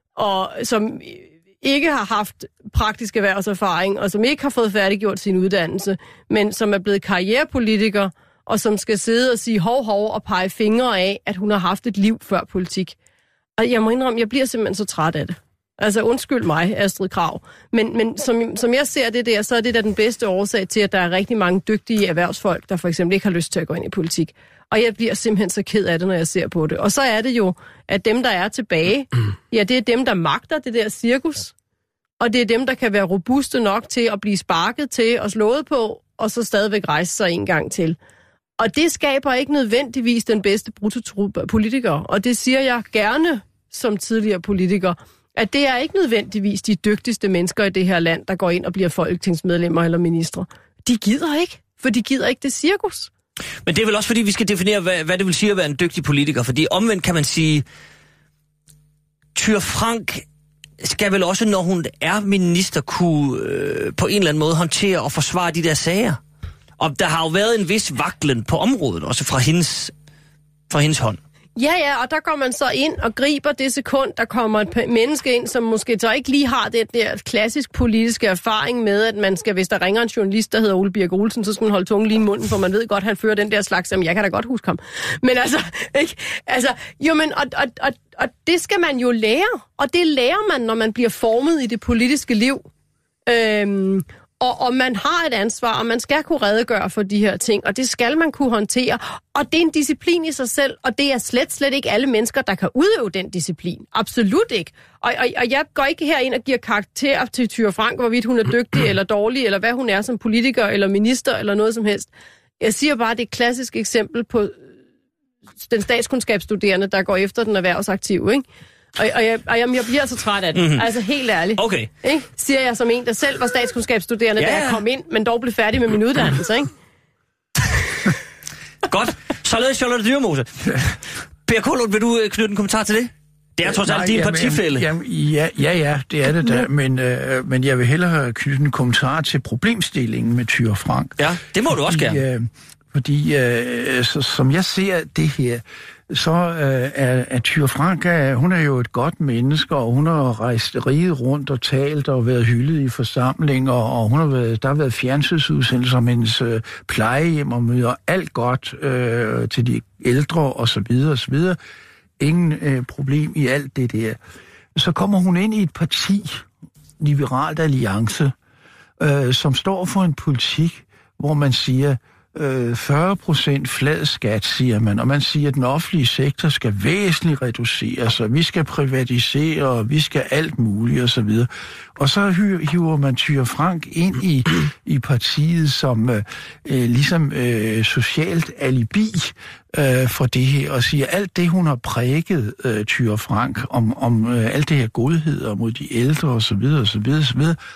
og som ikke har haft praktisk erhvervserfaring, og som ikke har fået færdiggjort sin uddannelse, men som er blevet karrierepolitiker, og som skal sidde og sige hov, hov og pege fingre af, at hun har haft et liv før politik. Og jeg må indrømme, jeg bliver simpelthen så træt af det. Altså undskyld mig, Astrid Krag. Men, men som, som jeg ser det der, så er det da den bedste årsag til, at der er rigtig mange dygtige erhvervsfolk, der for eksempel ikke har lyst til at gå ind i politik. Og jeg bliver simpelthen så ked af det, når jeg ser på det. Og så er det jo, at dem, der er tilbage, ja, det er dem, der magter det der cirkus. Og det er dem, der kan være robuste nok til at blive sparket til og slået på, og så stadigvæk rejse sig en gang til. Og det skaber ikke nødvendigvis den bedste bruttopolitiker. Og det siger jeg gerne som tidligere politiker, at det er ikke nødvendigvis de dygtigste mennesker i det her land, der går ind og bliver folketingsmedlemmer eller ministre. De gider ikke, for de gider ikke det cirkus. Men det er vel også, fordi vi skal definere, hvad, hvad det vil sige at være en dygtig politiker. Fordi omvendt kan man sige, Thyra Frank skal vel også, når hun er minister, kunne øh, på en eller anden måde håndtere og forsvare de der sager. Og der har jo været en vis vaklen på området, også fra hendes, fra hendes hånd. Ja, ja, og der går man så ind og griber det sekund, der kommer et menneske ind, som måske så ikke lige har det der klassisk politiske erfaring med, at man skal, hvis der ringer en journalist, der hedder Ole Birk Olesen, så skal man holde tungen lige i munden, for man ved godt, at han fører den der slags, jamen jeg kan da godt huske ham. Men altså, ikke? Altså, jo, men, og, og, og, og det skal man jo lære, og det lærer man, når man bliver formet i det politiske liv. Øhm, Og, og man har et ansvar, og man skal kunne redegøre for de her ting, og det skal man kunne håndtere. Og det er en disciplin i sig selv, og det er slet, slet ikke alle mennesker, der kan udøve den disciplin. Absolut ikke. Og, og, og jeg går ikke herind og giver karakter til Thyra Frank, hvorvidt hun er dygtig eller dårlig, eller hvad hun er som politiker eller minister eller noget som helst. Jeg siger bare, det er et klassisk eksempel på den statskundskabsstuderende, der går efter den erhvervsaktive, ikke? Og, og, jeg, og jeg, jeg bliver så træt af det. Mm-hmm. Altså helt ærligt. Okay. Ikke? Siger jeg som en, der selv var statskundskabsstuderende, ja, da jeg kom ind, men dog blev færdig med min uddannelse, ikke? Godt. Således Charlotte Dyremose. Per Kålund, vil du knytte en kommentar til det? Det er trods alt din partifælle. Jamen, ja, ja, ja, det er det da. Men, øh, men jeg vil hellere knytte en kommentar til problemstillingen med Thyra Frank. Ja, det må du også fordi, gerne. Øh, fordi, øh, så, som jeg ser det her, så øh, er, er Thyra Frank, er, hun er jo et godt menneske, og hun har rejst riget rundt og talt og været hyldet i forsamlinger, og hun har været, der har været fjernsynsudsendelser om hendes øh, plejehjem og møder alt godt øh, til de ældre og så videre og så videre. Ingen øh, problem i alt det der. Så kommer hun ind i et parti, Liberalt Alliance, øh, som står for en politik, hvor man siger, fyrre procent flad skat, siger man, og man siger, at den offentlige sektor skal væsentligt reduceres, og vi skal privatisere, og vi skal alt muligt, og så videre. Og så hiver man Thyra Frank ind i, i partiet som øh, ligesom øh, socialt alibi øh, for det her, og siger, alt det, hun har præget øh, Thyra Frank, om, om øh, alt det her godheder mod de ældre, og så videre, og så videre, og så videre,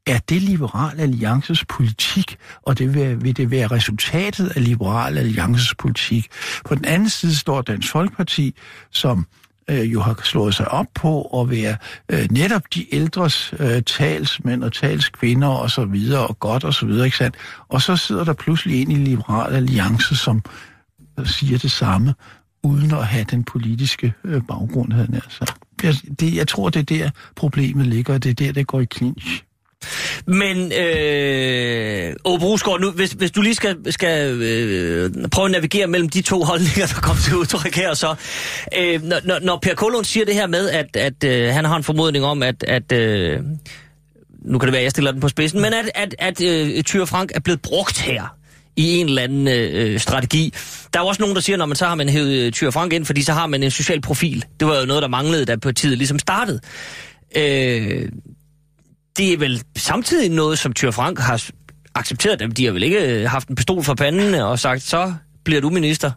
er det Liberal Alliances politik, og det vil, vil det være resultatet af Liberal Alliances politik. På den anden side står Dansk Folkeparti, som øh, jo har slået sig op på at være øh, netop de ældres øh, talsmænd og talskvinder og så videre, og godt og så videre, ikke sandt? Og så sidder der pludselig en i Liberal Alliance, som øh, siger det samme, uden at have den politiske øh, baggrund, havde jeg sagt. Jeg, det, jeg tror, det er der problemet ligger, og det er der, det går i clinch. Men, øh, Åge Brusgaard, nu, hvis, hvis du lige skal, skal øh, prøve at navigere mellem de to holdninger, der kommer til udtryk her, så øh, når, når Per Kålund siger det her med, at, at øh, han har en formodning om, at, at øh, nu kan det være, at jeg stiller den på spidsen, men at, at, at øh, Thyra Frank er blevet brugt her i en eller anden øh, strategi. Der er også nogen, der siger, når man så har man hævet Thyra Frank ind, fordi så har man en social profil. Det var jo noget, der manglede, da partiet ligesom startede. Øh, det er vel samtidig noget, som Thyra Frank har accepteret. De har vel ikke haft en pistol for panden og sagt, så bliver du minister.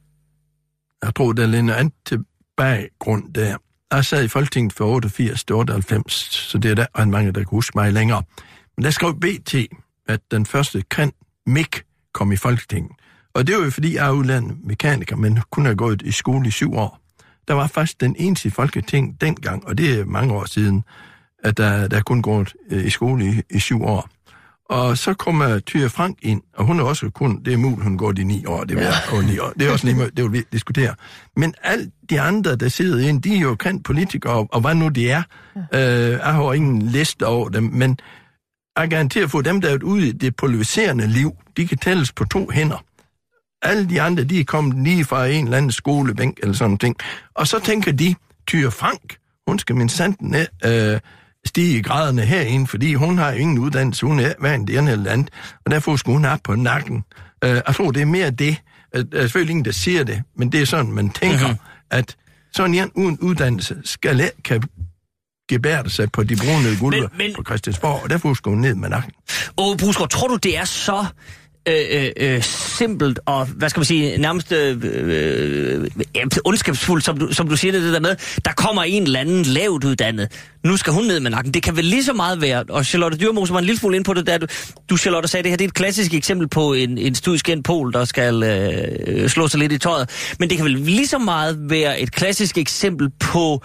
Jeg tror, der er en anden tilbagegrund der. Jeg sad i Folketinget for otteogfirs til otteoghalvfems, så det er der, og mange, der kan huske mig længere. Men der skrev B T, at den første kan Mik kom i Folketinget. Og det var jo fordi, jeg er udlandet mekaniker, men kun har gået i skole i syv år. Der var faktisk den eneste i Folketinget dengang, og det er mange år siden, at der, der kun gået i skole i, i syv år. Og så kommer Thyra Frank ind, og hun er også kun, det er muligt, hun går de ni år, det vil ja. ni år. Det er også lige, det vil vi diskutere. Men alle de andre, der sidder inde, de er jo kendt politikere, og hvad nu de er. Øh, jeg har ingen liste over dem, men jeg garanterer for dem, der er ude i det polariserende liv, de kan tælles på to hænder. Alle de andre, de er kommet lige fra en eller anden skolebænk eller sådan ting. Og så tænker de, Thyra Frank, hun skal mindsandt ned, øh, stige i graderne herinde, fordi hun har ingen uddannelse, hun er hverken det ene eller andet, og derfor skal hun op på nakken. Øh, jeg tror, det er mere det. Der er selvfølgelig ingen, der siger det, men det er sådan, man tænker, mm-hmm. at sådan en uden uddannelse skal let, kan gebærde sig på de brune gulver på Christiansborg, og derfor skal hun ned med nakken. Åge Brusgaard, tror du, det er så øh, øh, simpelt og, hvad skal man sige, nærmest øh, øh, ondskabsfuldt, som du, som du siger det, det der med, der kommer en eller anden lavt uddannet, nu skal hun ned med nakken. Det kan vel lige så meget være, og Charlotte Dyremose var en lille smule ind på det, der du, du Charlotte sagde, det her det er et klassisk eksempel på en, en studieskind pol, der skal øh, slå sig lidt i tøjet, men det kan vel lige så meget være et klassisk eksempel på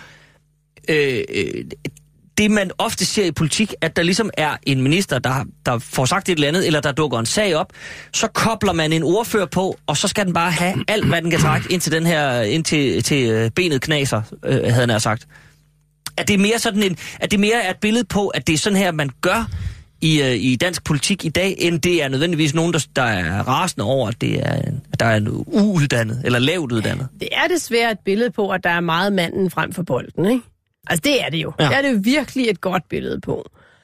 Øh, det, man ofte ser i politik, at der ligesom er en minister, der, der får sagt et eller andet, eller der dukker en sag op, så kobler man en ordfører på, og så skal den bare have alt, hvad den kan trække, indtil den her, indtil til benet knaser, øh, havde han sagt. Er det mere sådan en, er det mere et billede på, at det er sådan her, man gør i, øh, i dansk politik i dag, end det er nødvendigvis nogen, der, der er rasende over, at, det er, at der er en uuddannet, eller lavt uddannet? Det er desværre et billede på, at der er meget manden frem for bolden, ikke? Altså, det er det jo. Ja. Det er det jo virkelig et godt billede på.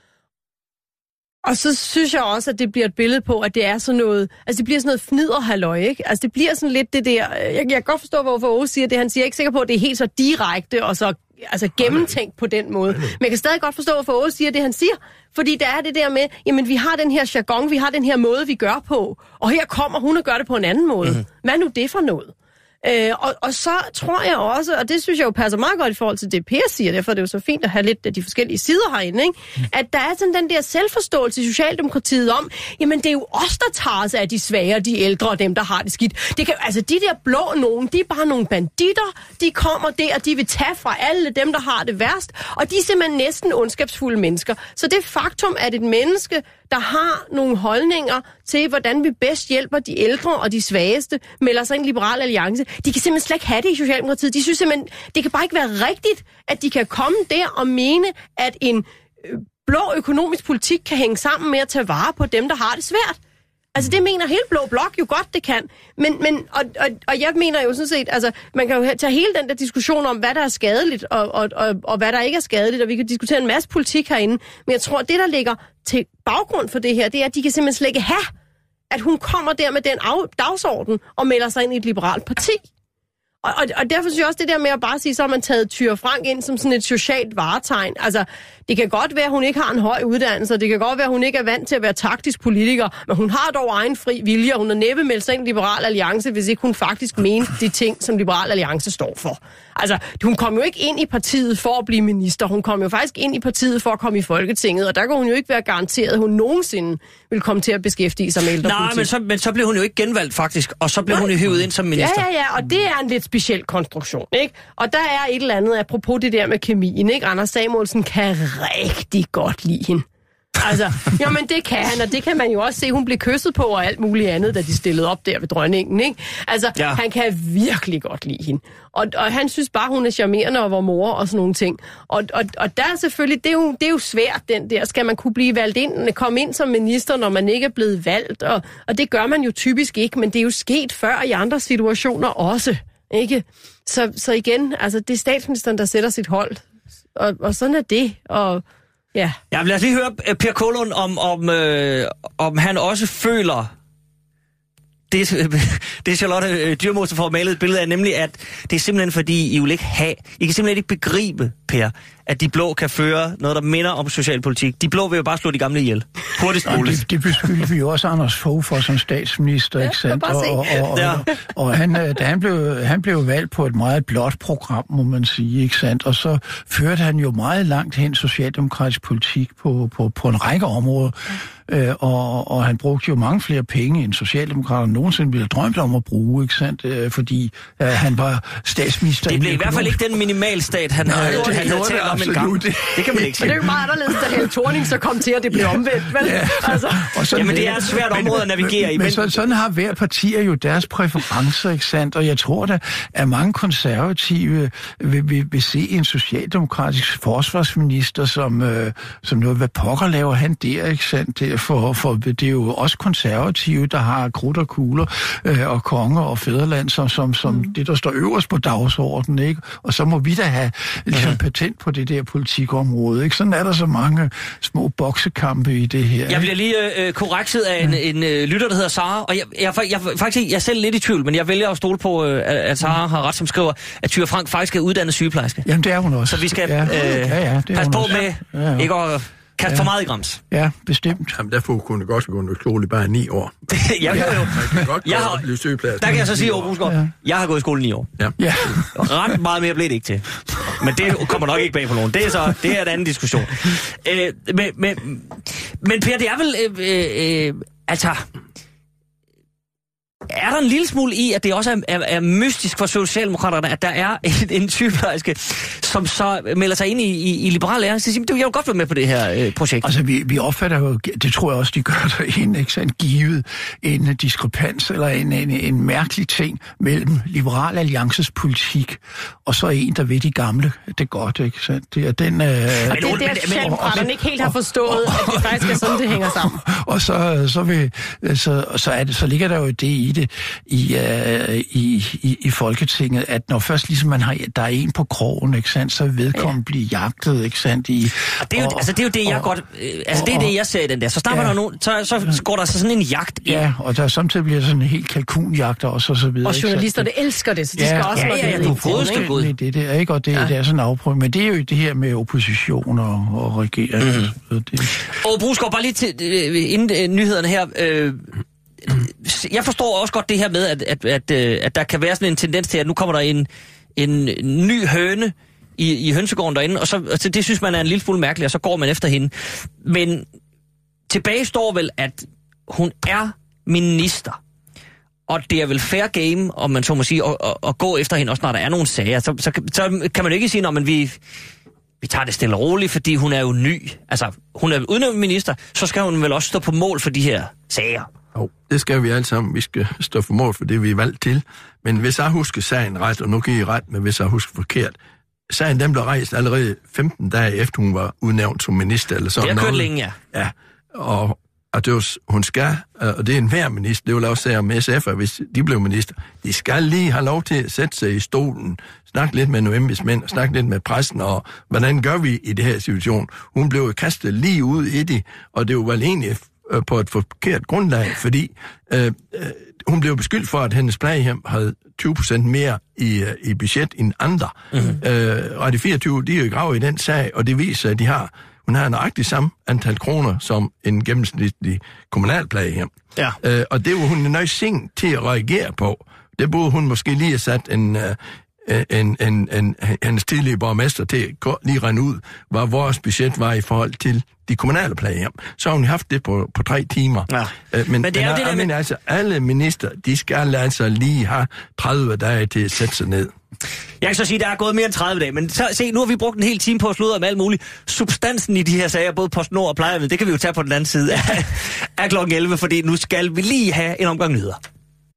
Og så synes jeg også, at det bliver et billede på, at det er sådan noget, altså det bliver sådan noget fniderhalløj, ikke? Altså det bliver sådan lidt det der, jeg, jeg kan godt forstå, hvorfor Åge siger det, han siger, jeg er ikke sikker på, at det er helt så direkte og så altså gennemtænkt på den måde. Men jeg kan stadig godt forstå, hvorfor Åge siger det, han siger. Fordi der er det der med, jamen vi har den her jargon, vi har den her måde, vi gør på, og her kommer hun og gør det på en anden måde. Mm-hmm. Hvad er nu det for noget? Øh, og, og så tror jeg også, og det synes jeg jo passer meget godt i forhold til det, Per siger, derfor er det jo så fint at have lidt af de forskellige sider herinde, ikke? At der er sådan den der selvforståelse i Socialdemokratiet om, jamen det er jo os, der tager sig af de svage, de ældre og dem, der har det skidt. Det kan, altså de der blå nogen, de er bare nogle banditter, de kommer der, og de vil tage fra alle dem, der har det værst, og de er simpelthen næsten ondskabsfulde mennesker. Så det faktum, at et menneske, der har nogle holdninger til, hvordan vi bedst hjælper de ældre og de svageste, melder sig en Liberal Alliance. De kan simpelthen slet ikke have det i Socialdemokratiet. De synes simpelthen, det kan bare ikke være rigtigt, at de kan komme der og mene, at en blå økonomisk politik kan hænge sammen med at tage vare på dem, der har det svært. Altså det mener hele Blå Blok jo godt, det kan. Men, men og, og, og jeg mener jo sådan set, altså man kan jo tage hele den der diskussion om, hvad der er skadeligt, og, og, og, og hvad der ikke er skadeligt, og vi kan diskutere en masse politik herinde. Men jeg tror, at det, der ligger til baggrund for det her, det er, at de kan simpelthen slet ikke have, at hun kommer der med den af, dagsorden og melder sig ind i et liberalt parti. Og, og, og derfor synes jeg også, det der med at bare sige, så har man taget Thyra Frank ind som sådan et socialt varetegn. Altså, det kan godt være, at hun ikke har en høj uddannelse, og det kan godt være, at hun ikke er vant til at være taktisk politiker, men hun har dog egen fri vilje, og hun har næppe meldt sig ind i Liberal Alliance, hvis ikke hun faktisk mente de ting, som Liberal Alliance står for. Altså, hun kom jo ikke ind i partiet for at blive minister, hun kom jo faktisk ind i partiet for at komme i Folketinget, og der kunne hun jo ikke være garanteret, at hun nogensinde ville komme til at beskæftige sig med ældrepolitik. Nej, men så, men så blev hun jo ikke genvalgt faktisk, og så blev Nej. hun jo hivet ind som minister. Ja, ja, ja, og det er en lidt speciel konstruktion, ikke? Og der er et eller andet, apropos det der med kemien, ikke? Anders Samuelsen kan rigtig godt lide hende. Altså, jamen det kan han, og det kan man jo også se, hun blev kysset på og alt muligt andet, da de stillede op der ved dronningen, ikke? Altså, ja. Han kan virkelig godt lide hende. Og, og han synes bare, hun er charmerende og var mor og sådan nogle ting. Og, og, og der er selvfølgelig, det er, jo, det er jo svært, den der. Skal man kunne blive valgt ind, komme ind som minister, når man ikke er blevet valgt? Og, og det gør man jo typisk ikke, men det er jo sket før i andre situationer også, ikke? Så, så igen, altså det er statsministeren, der sætter sit hold. Og, og sådan er det, og ja. Ja, lad os lige høre Per Kålund, om, om, øh, om han også føler det, det Charlotte Dyrmose får malet et billede af, nemlig at det er simpelthen fordi, I vil ikke have, I kan simpelthen ikke begribe, Per, at de blå kan føre noget, der minder om socialpolitik. De blå vil jo bare slå de gamle ihjel. Hurtigst muligt. Det, det beskyldte vi jo også Anders Fogh for som statsminister, ikke sandt? Og, og, og, ja. og, og han, da han blev, han blev valgt på et meget blåt program, må man sige, ikke sandt? Og så førte han jo meget langt hen socialdemokratisk politik på, på, på en række områder. Øh, og, og han brugte jo mange flere penge, end socialdemokraterne nogensinde ville have drømt om at bruge, ikke sandt? Øh, fordi øh, han var statsminister. Det blev i hvert fald ikke den minimalstat, han Nej, havde, det, han havde talt om en gang. Det, det kan man ikke sige. Men det er jo meget anderledes, da Helle Thorning så kom til, at det blev omvendt, vel? Ja. Altså. Jamen, det er et svært område at navigere i. Men, men så, sådan har hver partier jo deres præferencer, ikke sandt? Og jeg tror da, at mange konservative vil, vil, vil se en socialdemokratisk forsvarsminister, som, øh, som noget, hvad pokker laver han der, ikke sandt? Det For, for det er jo også konservative, der har krudt og kugler øh, og konger og fædreland, som, som, som mm. det, der står øverst på dagsordenen, ikke? Og så må vi da have ligesom, mm. patent på det der politikområde, ikke? Sådan er der så mange små boksekampe i det her. Jeg bliver lige øh, korrekset af en, ja. en øh, lytter, der hedder Sara, og jeg, jeg, jeg, jeg, faktisk, jeg er selv lidt i tvivl, men jeg vælger at stole på, øh, at Sara har ret, som skriver, at Thyra Frank faktisk er uddannet sygeplejerske. Jamen, det er hun også. Så vi skal ja. øh, ja, ja, passe på også. med ja, ja. ikke at kaste ja. for meget i grams. Ja, bestemt. Jamen, derfor kunne det godt gå en skole i bare ni år. jeg kan jo. Man kan godt jeg har, blive sygeplejerske. Der kan jeg så sige, Aarhusgaard, ja. jeg har gået i skole i ni år. Ja. ja. Ret meget mere blev det ikke til. Men det kommer nok ikke bag på nogen. Det er så det er en anden diskussion. Øh, men, men, men Per, det er vel øh, øh, altså er der en lille smule i, at det også er, er, er mystisk for socialdemokraterne, at der er en, en sygeplejerske, som så melder sig ind i, i, i Liberal Alliance, og siger, jeg vil godt være med på det her øh, projekt. Altså, vi, vi opfatter jo, det tror jeg også, de gør der en, ikke sandt, givet en diskrepans, eller en, en, en mærkelig ting mellem Liberal Alliances politik, og så en, der ved de gamle, det er godt, ikke sandt? Det er den... Øh, og det er det, at socialdemokraterne ikke helt har forstået, at det faktisk er sådan, det hænger sammen. Og så, så, vil, så, så, er det, så ligger der jo det i det, i, uh, i, i, i Folketinget, at når først ligesom man har, der er en på krogen, ikke sandt, så vedkommende ja. bliver jagtet, ikke sandt? I, og det er jo, og, altså, det, er jo det, jeg og, godt... Øh, altså, og, det er det, jeg ser i den der. Så snart ja. der nogen, så, så går der så sådan en jagt ind. Ja, og der samtidig bliver sådan en helt kalkunjagt også, og så videre. Og journalisterne ikke? elsker det, så de ja, skal også... Ja, ja, ja, du får det, det der, ikke? Og det, ja. det er sådan en afprøvning. Men det er jo det her med opposition og, og regering. Mm-hmm. Det. Og Brusgaard, bare lige til øh, inden øh, nyhederne her... Øh, jeg forstår også godt det her med, at, at, at, at der kan være sådan en tendens til, at nu kommer der en, en ny høne i, i hønsegården derinde, og så altså, det synes man er en lille smule mærkeligt, og så går man efter hende. Men tilbage står vel, at hun er minister, og det er vel fair game, om man så må sige, at, at, at gå efter hende, også når der er nogle sager. Så, så, så kan man jo ikke sige, at vi... Vi tager det stille og roligt, fordi hun er jo ny. Altså, hun er udnævnt minister, så skal hun vel også stå på mål for de her sager. Jo, det skal vi alle sammen. Vi skal stå på mål for det, vi er valgt til. Men hvis jeg husker sagen ret, og nu kan I ret, men hvis jeg husker forkert, sagen den blev rejst allerede femten dage efter hun var udnævnt som minister. Eller sådan det har noget. kørt længe, ja. Ja, og, og det var, hun skal, og det er en hver minister, det vil jeg også sige om S F'er, hvis de blev minister, de skal lige have lov til at sætte sig i stolen, snakke lidt med nogle embedsmænd, og snakke lidt med pressen, og hvordan gør vi i det her situation? Hun blev kastet lige ud i det, og det var vel egentlig øh, på et forkert grundlag, fordi øh, øh, hun blev beskyldt for, at hendes plejehjem havde tyve procent mere i, øh, i budget end andre. Mm-hmm. Øh, Radio fireogtyve, de er jo gravet i den sag, og det viser, at de har, hun har nøjagtigt samme antal kroner som en gennemsnitlig kommunal plejehjem. Ja. Øh, og det var hun nøje sent til at reagere på. Det burde hun måske lige have sat en... Øh, En, en, en, hendes tidlige borgmester til at lige rende ud, hvad vores budget var i forhold til de kommunale plejehjem. Så har hun haft det på, på tre timer. Ja. Øh, men, men det er men, jo det der men med... altså, alle minister, de skal altså lige have tredive dage til at sætte sig ned. Jeg kan så sige, at der er gået mere end tredive dage, men så, se, nu har vi brugt en hel time på at sludre om alt muligt. Substansen i de her sager, både PostNord og plejehjem, det kan vi jo tage på den anden side af, af klokken elleve, fordi nu skal vi lige have en omgang nyheder.